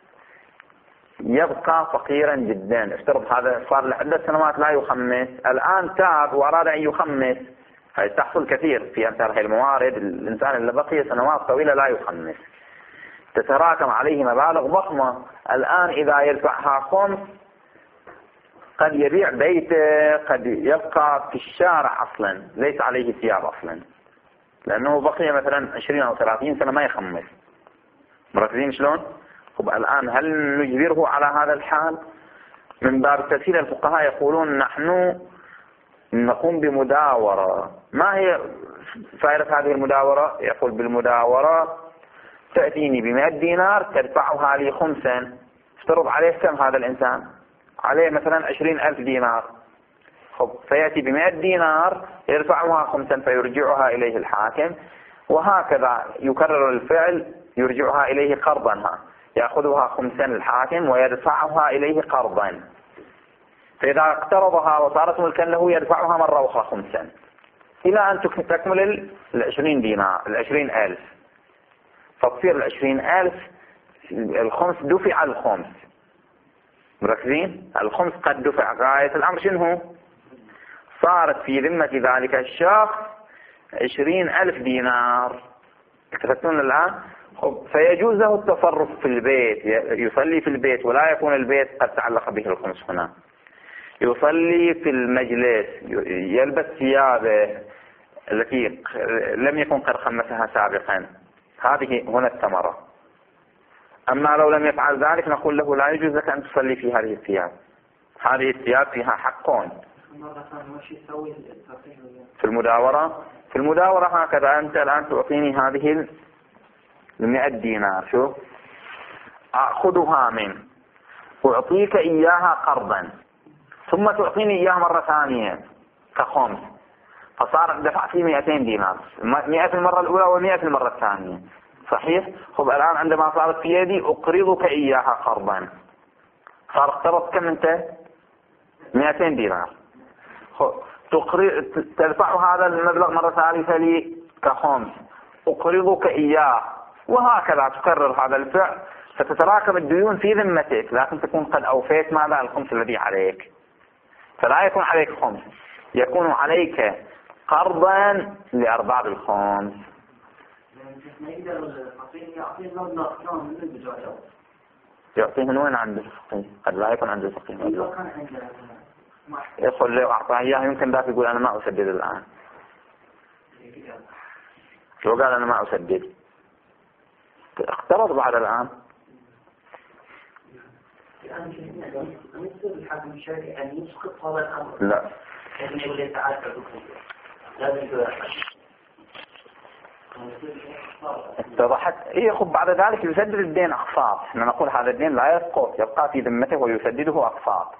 يبقى فقيرا جدا. افترض هذا صار لعدة سنوات لا يخمس، الآن تاب وأراد أن يخمس. هذه تحصل كثير في أمثال هذه الموارد. الإنسان اللي بقي سنوات طويلة لا يخمس تتراكم عليه مبالغ ضخمة، الآن إذا يدفعها خمس قد يبيع بيته، قد يبقى في الشارع أصلا ليس عليه ثياب أصلا، لأنه بقي مثلا عشرين أو ثلاثين سنة ما يخمس. مركزين شلون؟ طب الآن هل نجبره على هذا الحال؟ من باب تسهيل الفقهاء يقولون نحن نقوم بمداورة. ما هي فائدة هذه المداورة؟ يقول بالمداورة تأتيني بمئة دينار تدفعها لي خمسا. افترض عليه كم هذا الإنسان؟ عليه مثلا عشرين ألف دينار. خب فيأتي بمئة دينار يدفعها خمسا فيرجعها إليه الحاكم، وهكذا يكرر الفعل يرجعها إليه قرضا. يأخذها خمسا الحاكم ويدفعها إليه قرضا، فإذا اقترضها وصارت ملكا له يدفعها مرة أخرى خمسا إلى أن تكمل العشرين دينار العشرين ألف، فتصير العشرين ألف الخمس دفع الخمس. مركزين؟ الخمس قد دفع. غاية الأمر شنو؟ صارت في ذمة ذلك الشخص عشرين ألف دينار. تفهمون الآن؟ فيجوز له التصرف في البيت، يصلي في البيت ولا يكون البيت قد تعلق به الخمس هنا، يصلي في المجلس، يلبس ثيابه التي لم يكن قد خمسها سابقا. هذه هنا الثمرة. أما لو لم يفعل ذلك نقول له لا يجوز لك أن تصلي في هذه الثياب، هذه الثياب فيها حقون. في المداورة في المداورة هكذا، أنت الآن تعطيني هذه المئة دينار، شوف أخذها من أعطيك إياها قرضا ثم تعطيني إياها مرة ثانية كخمس، فصار دفعت لي مئتين دينار، مئة المرة الأولى ومئة المرة الثانية. صحيح؟ خب الآن عندما صارت في يدي أقرضك إياها قرضا، صار اقترضت كم أنت؟ مئتين دينار. تدفع هذا المبلغ مرة ثالثة لي كخمس، أقرضك إياه، وهكذا تكرر هذا الفعل، فتتراكم الديون في ذمتك، لكن تكون قد أوفيت ماذا؟ الخمس الذي عليك. فلا يكون عليك خمس، يكون عليك قرضا لأرباب الخمس. يعطيه من وين عند الفقيه؟ قد لا يكون عند الفقيه. يقول له أعطاه إياه، يمكن ذاك يقول أنا ما أسدد الآن. لو قال أنا ما أسدد اقترض بعد الآن. لا اتضحت. إيه خب بعد ذلك يسدد الدين أقساط. احنا نقول هذا الدين لا يسقط، يبقى في ذمته ويسدده أقساط.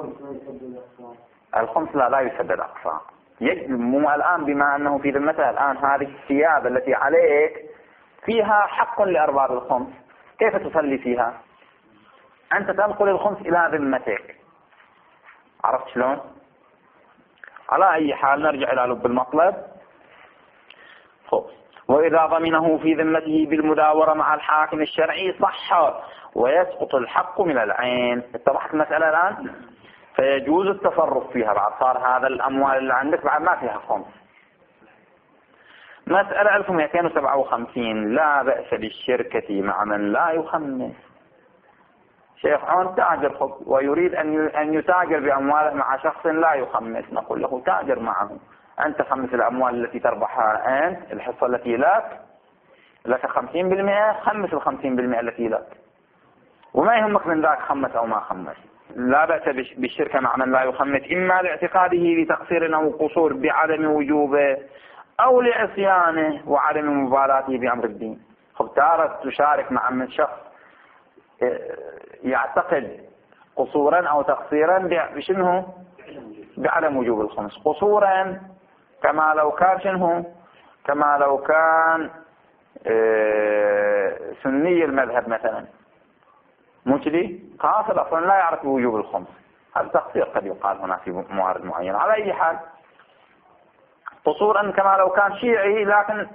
الخمس لا لا يسدد أقساط. مو الآن بما أنه في ذمته الآن هذه الثياب التي عليك فيها حق لأرباب الخمس، كيف تصلي فيها؟ أنت تنقل الخمس إلى ذمتك. عرفت شلون؟ على أي حال نرجع إلى لب المطلب. خب. وإذا ضمنه في ذمته بالمداورة مع الحاكم الشرعي صح ويسقط الحق من العين. اتضحت المسألة الآن؟ فيجوز التصرف فيها بعد صار هذا الأموال اللي عندك بعد ما فيها خمس. مسألة ألف ومئتين وسبعة وخمسين. لا بأس بالشركة مع من لا يخمس. شيخ عون تاجر خب ويريد أن أن يتاجر بأمواله مع شخص لا يخمس، نقول له تاجر معه، أنت خمس الأموال التي تربحها أنت، الحصة التي لك لك خمسين بالمئة، خمس الخمسين بالمئة التي لك، وما يهمك من ذاك خمس أو ما خمس. لا بأس بالشركة مع من لا يخمس، إما لاعتقاده بتقصير أو قصور بعدم وجوبه أو لعصيانه وعدم مبالاته بأمر الدين. خب تارة تشارك مع من شخص يعتقد قصورا أو تقصيرا بشنه؟ بعدم وجوب الخمس. قصورا كما لو كان شنه؟ كما لو كان سني المذهب مثلا، مو كذي؟ قاصد أصلا لا يعرف وجوب الخمس، هذا تقصير قد يقال هنا في موارد معينة. على أي حال قصورا كما لو كان شيعي لكن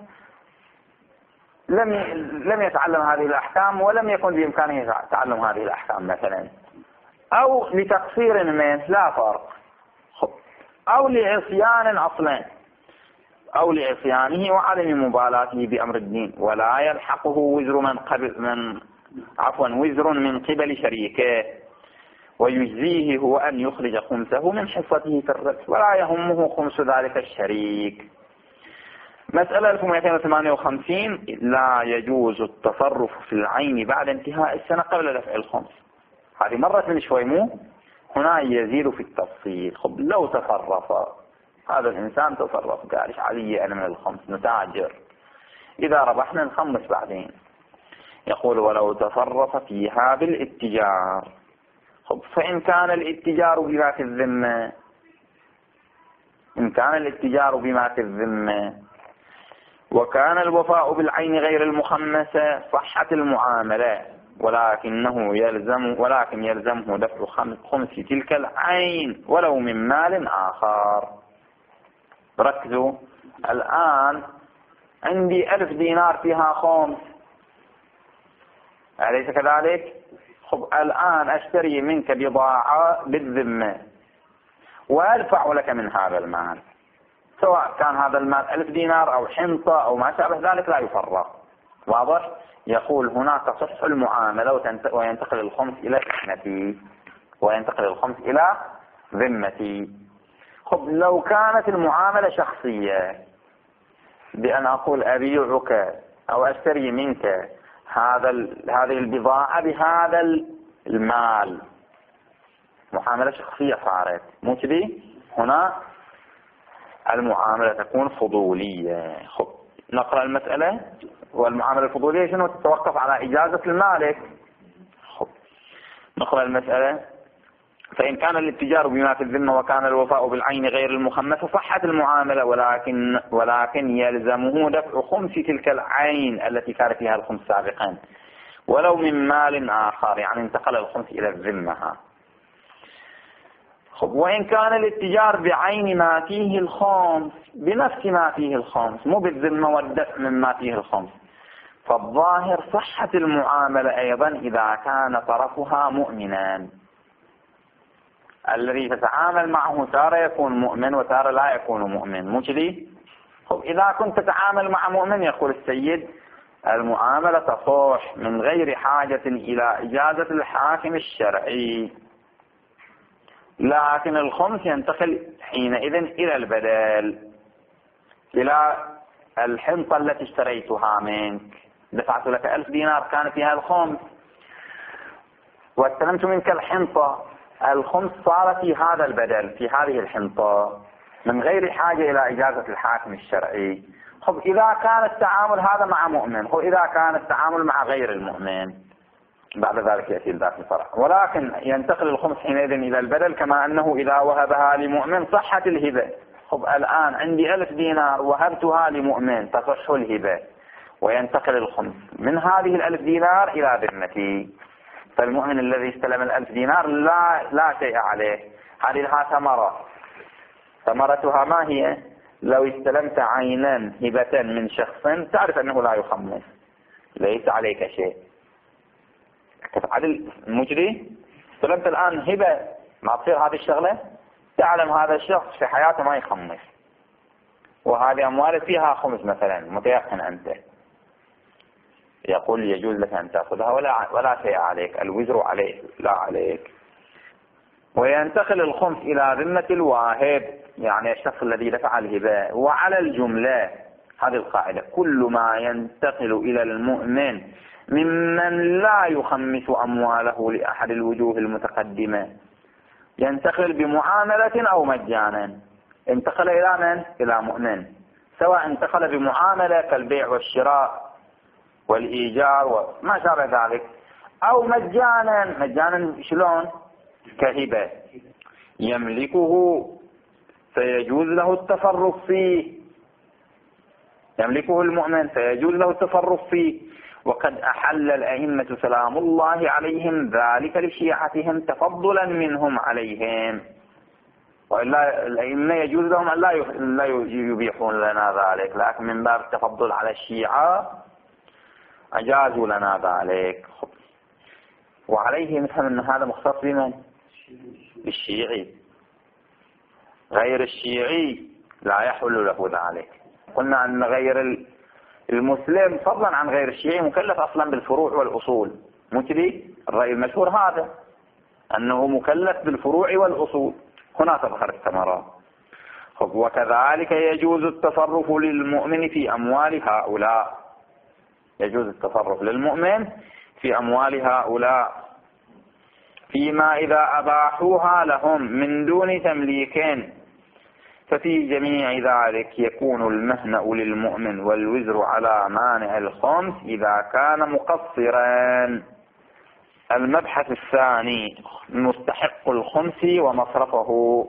لم لم يتعلم هذه الأحكام ولم يكن بإمكانه تعلم هذه الأحكام مثلا، أو لتقصير منه لا فرق، أو لعصيان أصلا، أو لعصيانه وعدم مبالاته بأمر الدين، ولا يلحقه وزر من قبل من عفوا وزر من قبل شريكه، ويجزيه هو أن يخرج خمسه من حصته في الربح ولا يهمه خمس ذلك الشريك. مسألة ألف ومئتين وثمانية وخمسين. لا يجوز التصرف في العين بعد انتهاء السنة قبل دفع الخمس. هذه مرة من شوي، مو هنا يزيد في التفصيل. خب لو تصرف هذا الإنسان تصرف قال علي أنا من الخمس نتاجر، إذا ربحنا نخمس بعدين. يقول ولو تصرف فيها بالاتجار. خب فإن كان الاتجار بما في الذمة، إن كان الاتجار بما في الذمة وكان الوفاء بالعين غير المخمسة صحت المعاملة. ولكنه يلزم ولكن يلزمه دفع خمس تلك العين ولو من مال آخر. ركزوا الآن، عندي ألف دينار فيها خمس، أليس كذلك؟ خب الآن أشتري منك بضاعة بالذمة وأدفع لك من هذا المال، سواء كان هذا المال ألف دينار أو حنطة أو ما شابه ذلك، لا يفرق. واضح؟ يقول هناك تصح المعاملة وينتقل الخمس إلى ذمتي وينتقل الخمس إلى ذمتي. خب لو كانت المعاملة شخصية بأن أقول أبيعك أو أشتري منك هذا هذه البضاعة بهذا المال، معاملة شخصية صارت، مو كذي؟ هنا المعاملة تكون فضولية. خب نقرأ المسألة. والمعاملة الفضولية شنو؟ تتوقف على إجازة المالك. خب نقرأ المسألة. فإن كان الاتجار بما في الذمة وكان الوفاء بالعين غير المخمسة صحت المعاملة، ولكن ولكن يلزمه دفع خمس تلك العين التي كان فيها الخمس سابقا ولو من مال آخر، يعني انتقل الخمس إلى الذمة. خب وإن كان الاتجار بعين ما فيه الخمس بنفس ما فيه الخمس، مو بالذمة والدفع مما فيه الخمس، فالظاهر صحة المعاملة أيضا إذا كان طرفها مؤمنا. الذي تتعامل معه تارة يكون مؤمن وتارة لا يكون مؤمن، مو كذي؟ خب إذا كنت تتعامل مع مؤمن يقول السيد المعاملة تصح من غير حاجة إلى إجازة الحاكم الشرعي، لكن الخمس ينتقل حينئذ إلى البدل، إلى الحنطة التي اشتريتها منك. دفعت لك ألف دينار كان فيها الخمس واستلمت منك الحنطة، الخمس صار في هذا البدل في هذه الحنطة من غير حاجة إلى إجازة الحاكم الشرعي. خب إذا كان التعامل هذا مع مؤمن، خب إذا كان التعامل مع غير المؤمن بعد ذلك يأتي ذات الفرع، ولكن ينتقل الخمس حينئذ إلى البدل، كما أنه إذا وهبها لمؤمن صحت الهبة. خب الآن عندي ألف دينار وهبتها لمؤمن تصح الهبة وينتقل الخمس من هذه الألف دينار إلى ذمتي. فالمؤمن الذي استلم الألف دينار لا لا شيء عليه، هذه لها ثمرة. ثمرتها ما هي؟ لو استلمت عينا هبة من شخص تعرف أنه لا يخمس، ليس عليك شيء، تفعل المجري. استلمت الآن هبة ما تصير هذه الشغلة، تعلم هذا الشخص في حياته ما يخمس، وهذه أموال فيها خمس مثلا، متيقن أنت، يقول يجوز لك أن تأخذها ولا ولا شيء عليك، الوزر عليك لا عليك. وينتقل الخمس إلى ذمة الواهب، يعني الشخص الذي دفع الهبة. وعلى الجملة هذه القاعدة، كل ما ينتقل إلى المؤمن ممن لا يخمس أمواله لأحد الوجوه المتقدمة ينتقل بمعاملة أو مجانا. انتقل إلى من؟ إلى مؤمن، سواء انتقل بمعاملة كالبيع والشراء والإيجار وما شابه ذلك، أو مجانا. مجانا شلون؟ كهبة يملكه سيجوز له التصرف فيه، يملكه المؤمن سيجوز له التصرف فيه. وقد أحل الأئمة سلام الله عليهم ذلك لشيعتهم تفضلا منهم عليهم، وإلا الأئمة يجوز لهم أن لا يبيحون لنا ذلك، لكن من باب التفضل على الشيعة أجازوا لنا ذلك. وعليه نفهم أن هذا مختص بمن؟ بالشيعي، غير الشيعي لا يحل له ذلك. قلنا أن غير المسلم فضلا عن غير الشيعي مكلف أصلا بالفروع والأصول، مو كذي؟ الرأي المشهور هذا أنه مكلف بالفروع والأصول. هنا تظهر الثمرات. وكذلك يجوز التصرف للمؤمن في أموال هؤلاء، يجوز التصرف للمؤمن في أموال هؤلاء فيما إذا أباحوها لهم من دون تمليك، ففي جميع ذلك يكون المهنأ للمؤمن والوزر على مانع الخمس إذا كان مقصرا. المبحث الثاني مستحق الخمس ومصرفه.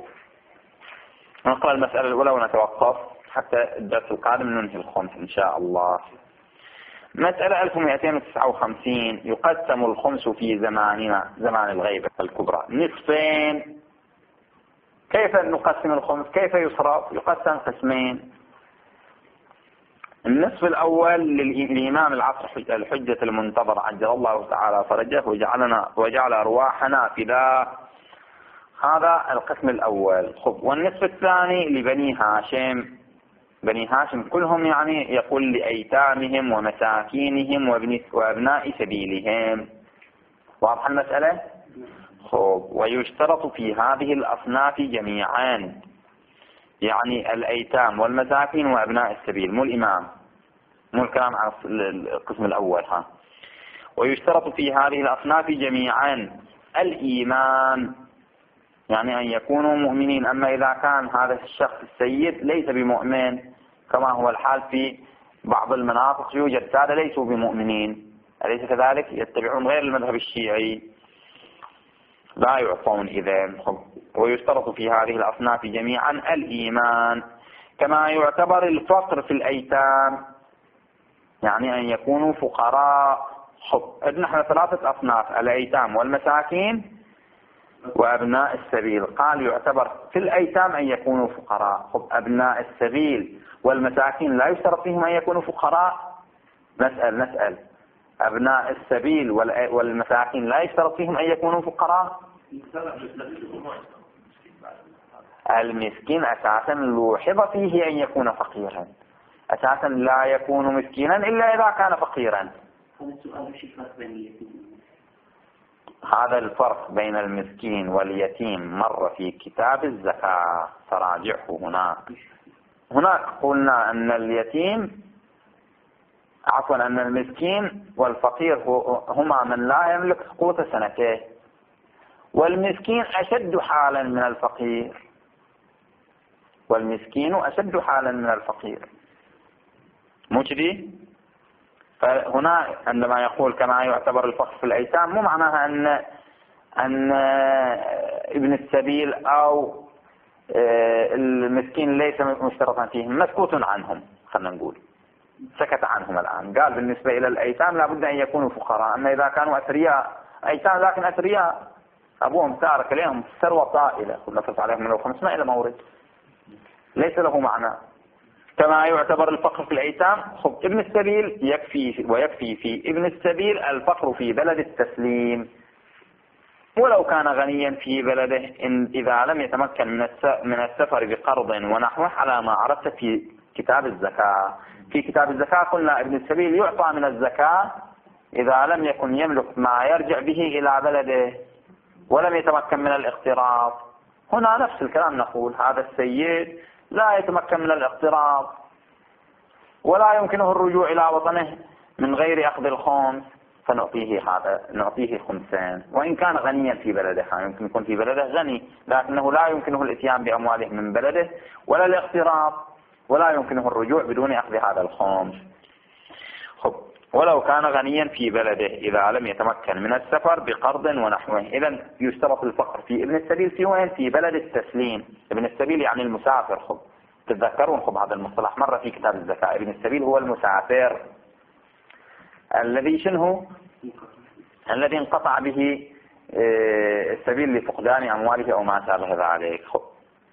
نقرأ المسألة الأولى ونتوقف حتى الدرس القادم ننهي الخمس إن شاء الله. مسألة ألف ومئتين وتسعة وخمسين. يقسم الخمس في زماننا زمان الغيبة الكبرى نصفين. كيف نقسم الخمس؟ كيف يصرف؟ يقسم قسمين. النصف الأول للإمام العصر الحجة المنتظر عجل الله تعالى فرجه وجعلنا وجعل أرواحنا فداه. هذا القسم الأول. والنصف الثاني لبني هاشم. بني هاشم كلهم يعني يقول لأيتامهم ومساكينهم وابناء سبيلهم. واضح المسألة؟ خب. ويشترط في هذه الأصناف جميعا، يعني الأيتام والمساكين وأبناء السبيل، مو الإمام، مو الكلام عن القسم الأول. ها. ويشترط في هذه الأصناف جميعا الإيمان، يعني أن يكونوا مؤمنين. أما إذا كان هذا الشخص السيد ليس بمؤمن كما هو الحال في بعض المناطق، يوجد سادة ليسوا بمؤمنين، أليس كذلك؟ يتبعون غير المذهب الشيعي، لا يعطون إذن. ويشترط في هذه الأصناف جميعا الإيمان، كما يعتبر الفقر في الأيتام، يعني أن يكونوا فقراء. نحن ثلاثة أصناف: الأيتام والمساكين وأبناء السبيل. قال يعتبر في الأيتام أن يكونوا فقراء. خب أبناء السبيل والمساكين لا يشترط فيهم أن يكونوا فقراء؟ نسأل نسأل أبناء السبيل والمساكين لا يشترط فيهم أن يكونوا فقراء؟ المسكين أساسا لوحظ فيه أن يكون فقيرا، أساسا لا يكون مسكينا إلا إذا كان فقيرا. هذا الفرق بين المسكين واليتيم مر في كتاب الزكاة، تراجعه هناك. هناك قلنا أن اليتيم عفوا أن المسكين والفقير هما من لا يملك قوت سنته، والمسكين أشد حالا من الفقير، والمسكين أشد حالا من الفقير، مو كذي؟ فهنا عندما يقول كما يعتبر الفقر في الأيتام، مو معناها أن أن ابن السبيل أو المسكين ليس مشترطا فيهم، مسكوت عنهم، خلنا نقول سكت عنهم الآن. قال بالنسبة إلى الأيتام لابد أن يكونوا فقراء. أما إذا كانوا أثرياء، أيتام لكن أثرياء، أبوهم تارك لهم ثروة طائلة، نصرف عليهم من الخمس ما إلى مورد، ليس له معنى. كما يعتبر الفقر في الأيتام. خب ابن السبيل يكفي، ويكفي في ابن السبيل الفقر في بلد التسليم، ولو كان غنيا في بلده إن إذا لم يتمكن من السفر بقرض ونحوه، على ما عرفت في كتاب الزكاة. في كتاب الزكاة قلنا ابن السبيل يعطى من الزكاة إذا لم يكن يملك ما يرجع به إلى بلده ولم يتمكن من الاقتراض. هنا نفس الكلام نقول، هذا السيد لا يتمكن من الاقتراض ولا يمكنه الرجوع إلى وطنه من غير أخذ الخمس، فنعطيه هذا، نعطيه خمسين. وإن كان غنيا في بلده، يمكن يكون في بلده غني لكنه لا يمكنه الاتيان بأمواله من بلده ولا الاقتراض، ولا يمكنه الرجوع بدون أخذ هذا الخمس. خب ولو كان غنيا في بلده إذا لم يتمكن من السفر بقرض ونحوه. إذن يشترط الفقر في ابن السبيل في وين؟ في بلد التسليم. ابن السبيل يعني المسافر. خب تتذكرون خب هذا المصطلح مرة في كتاب الزكاة. ابن السبيل هو المسافر الذي شنه الذي انقطع به السبيل لفقدان أمواله أو ما شابه ذلك. خب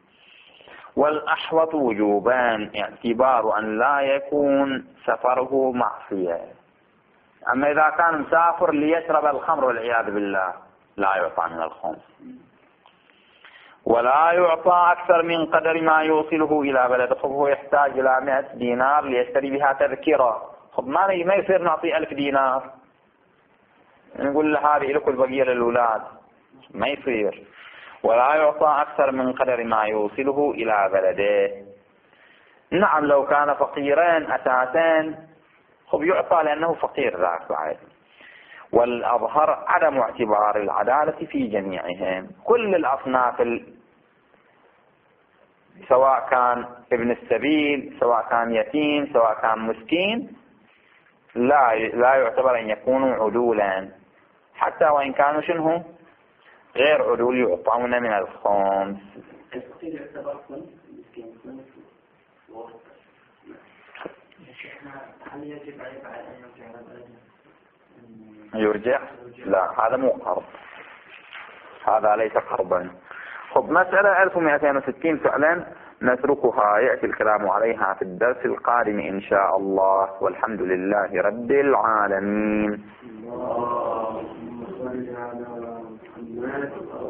والأحوط وجوبان، اعتبار أن لا يكون سفره معصية. أما إذا كان مسافر ليشرب الخمر والعياذ بالله لا يعطى من الخمس، ولا يعطى أكثر من قدر ما يوصله إلى بلده. خب هو يحتاج إلى مئة دينار ليشتري بها تذكرة، خب ما ما يصير نعطي ألف دينار نقول له هذه لك البقية للأولاد، ما يصير. ولا يعطى أكثر من قدر ما يوصله إلى بلده. نعم لو كان فقيرين أساسا خب يعطى لأنه فقير ذاك بعد. والأظهر عدم اعتبار العدالة في جميعهم، كل الأصناف ال... سواء كان ابن السبيل، سواء كان يتيم، سواء كان مسكين، لا لا يعتبر أن يكونوا عدولا، حتى وإن كانوا شنو غير عدول يعطون من الخمس. هل يجب عليه بعد أن يرجع لبلده؟ يرجع؟ لا، هذا مو قرض، هذا ليس قرضا. خب، مسألة ألف ومئتين وستين فعلا نتركها، يأتي الكلام عليها في الدرس القادم إن شاء الله، والحمد لله رب العالمين. اللهم صل على محمد.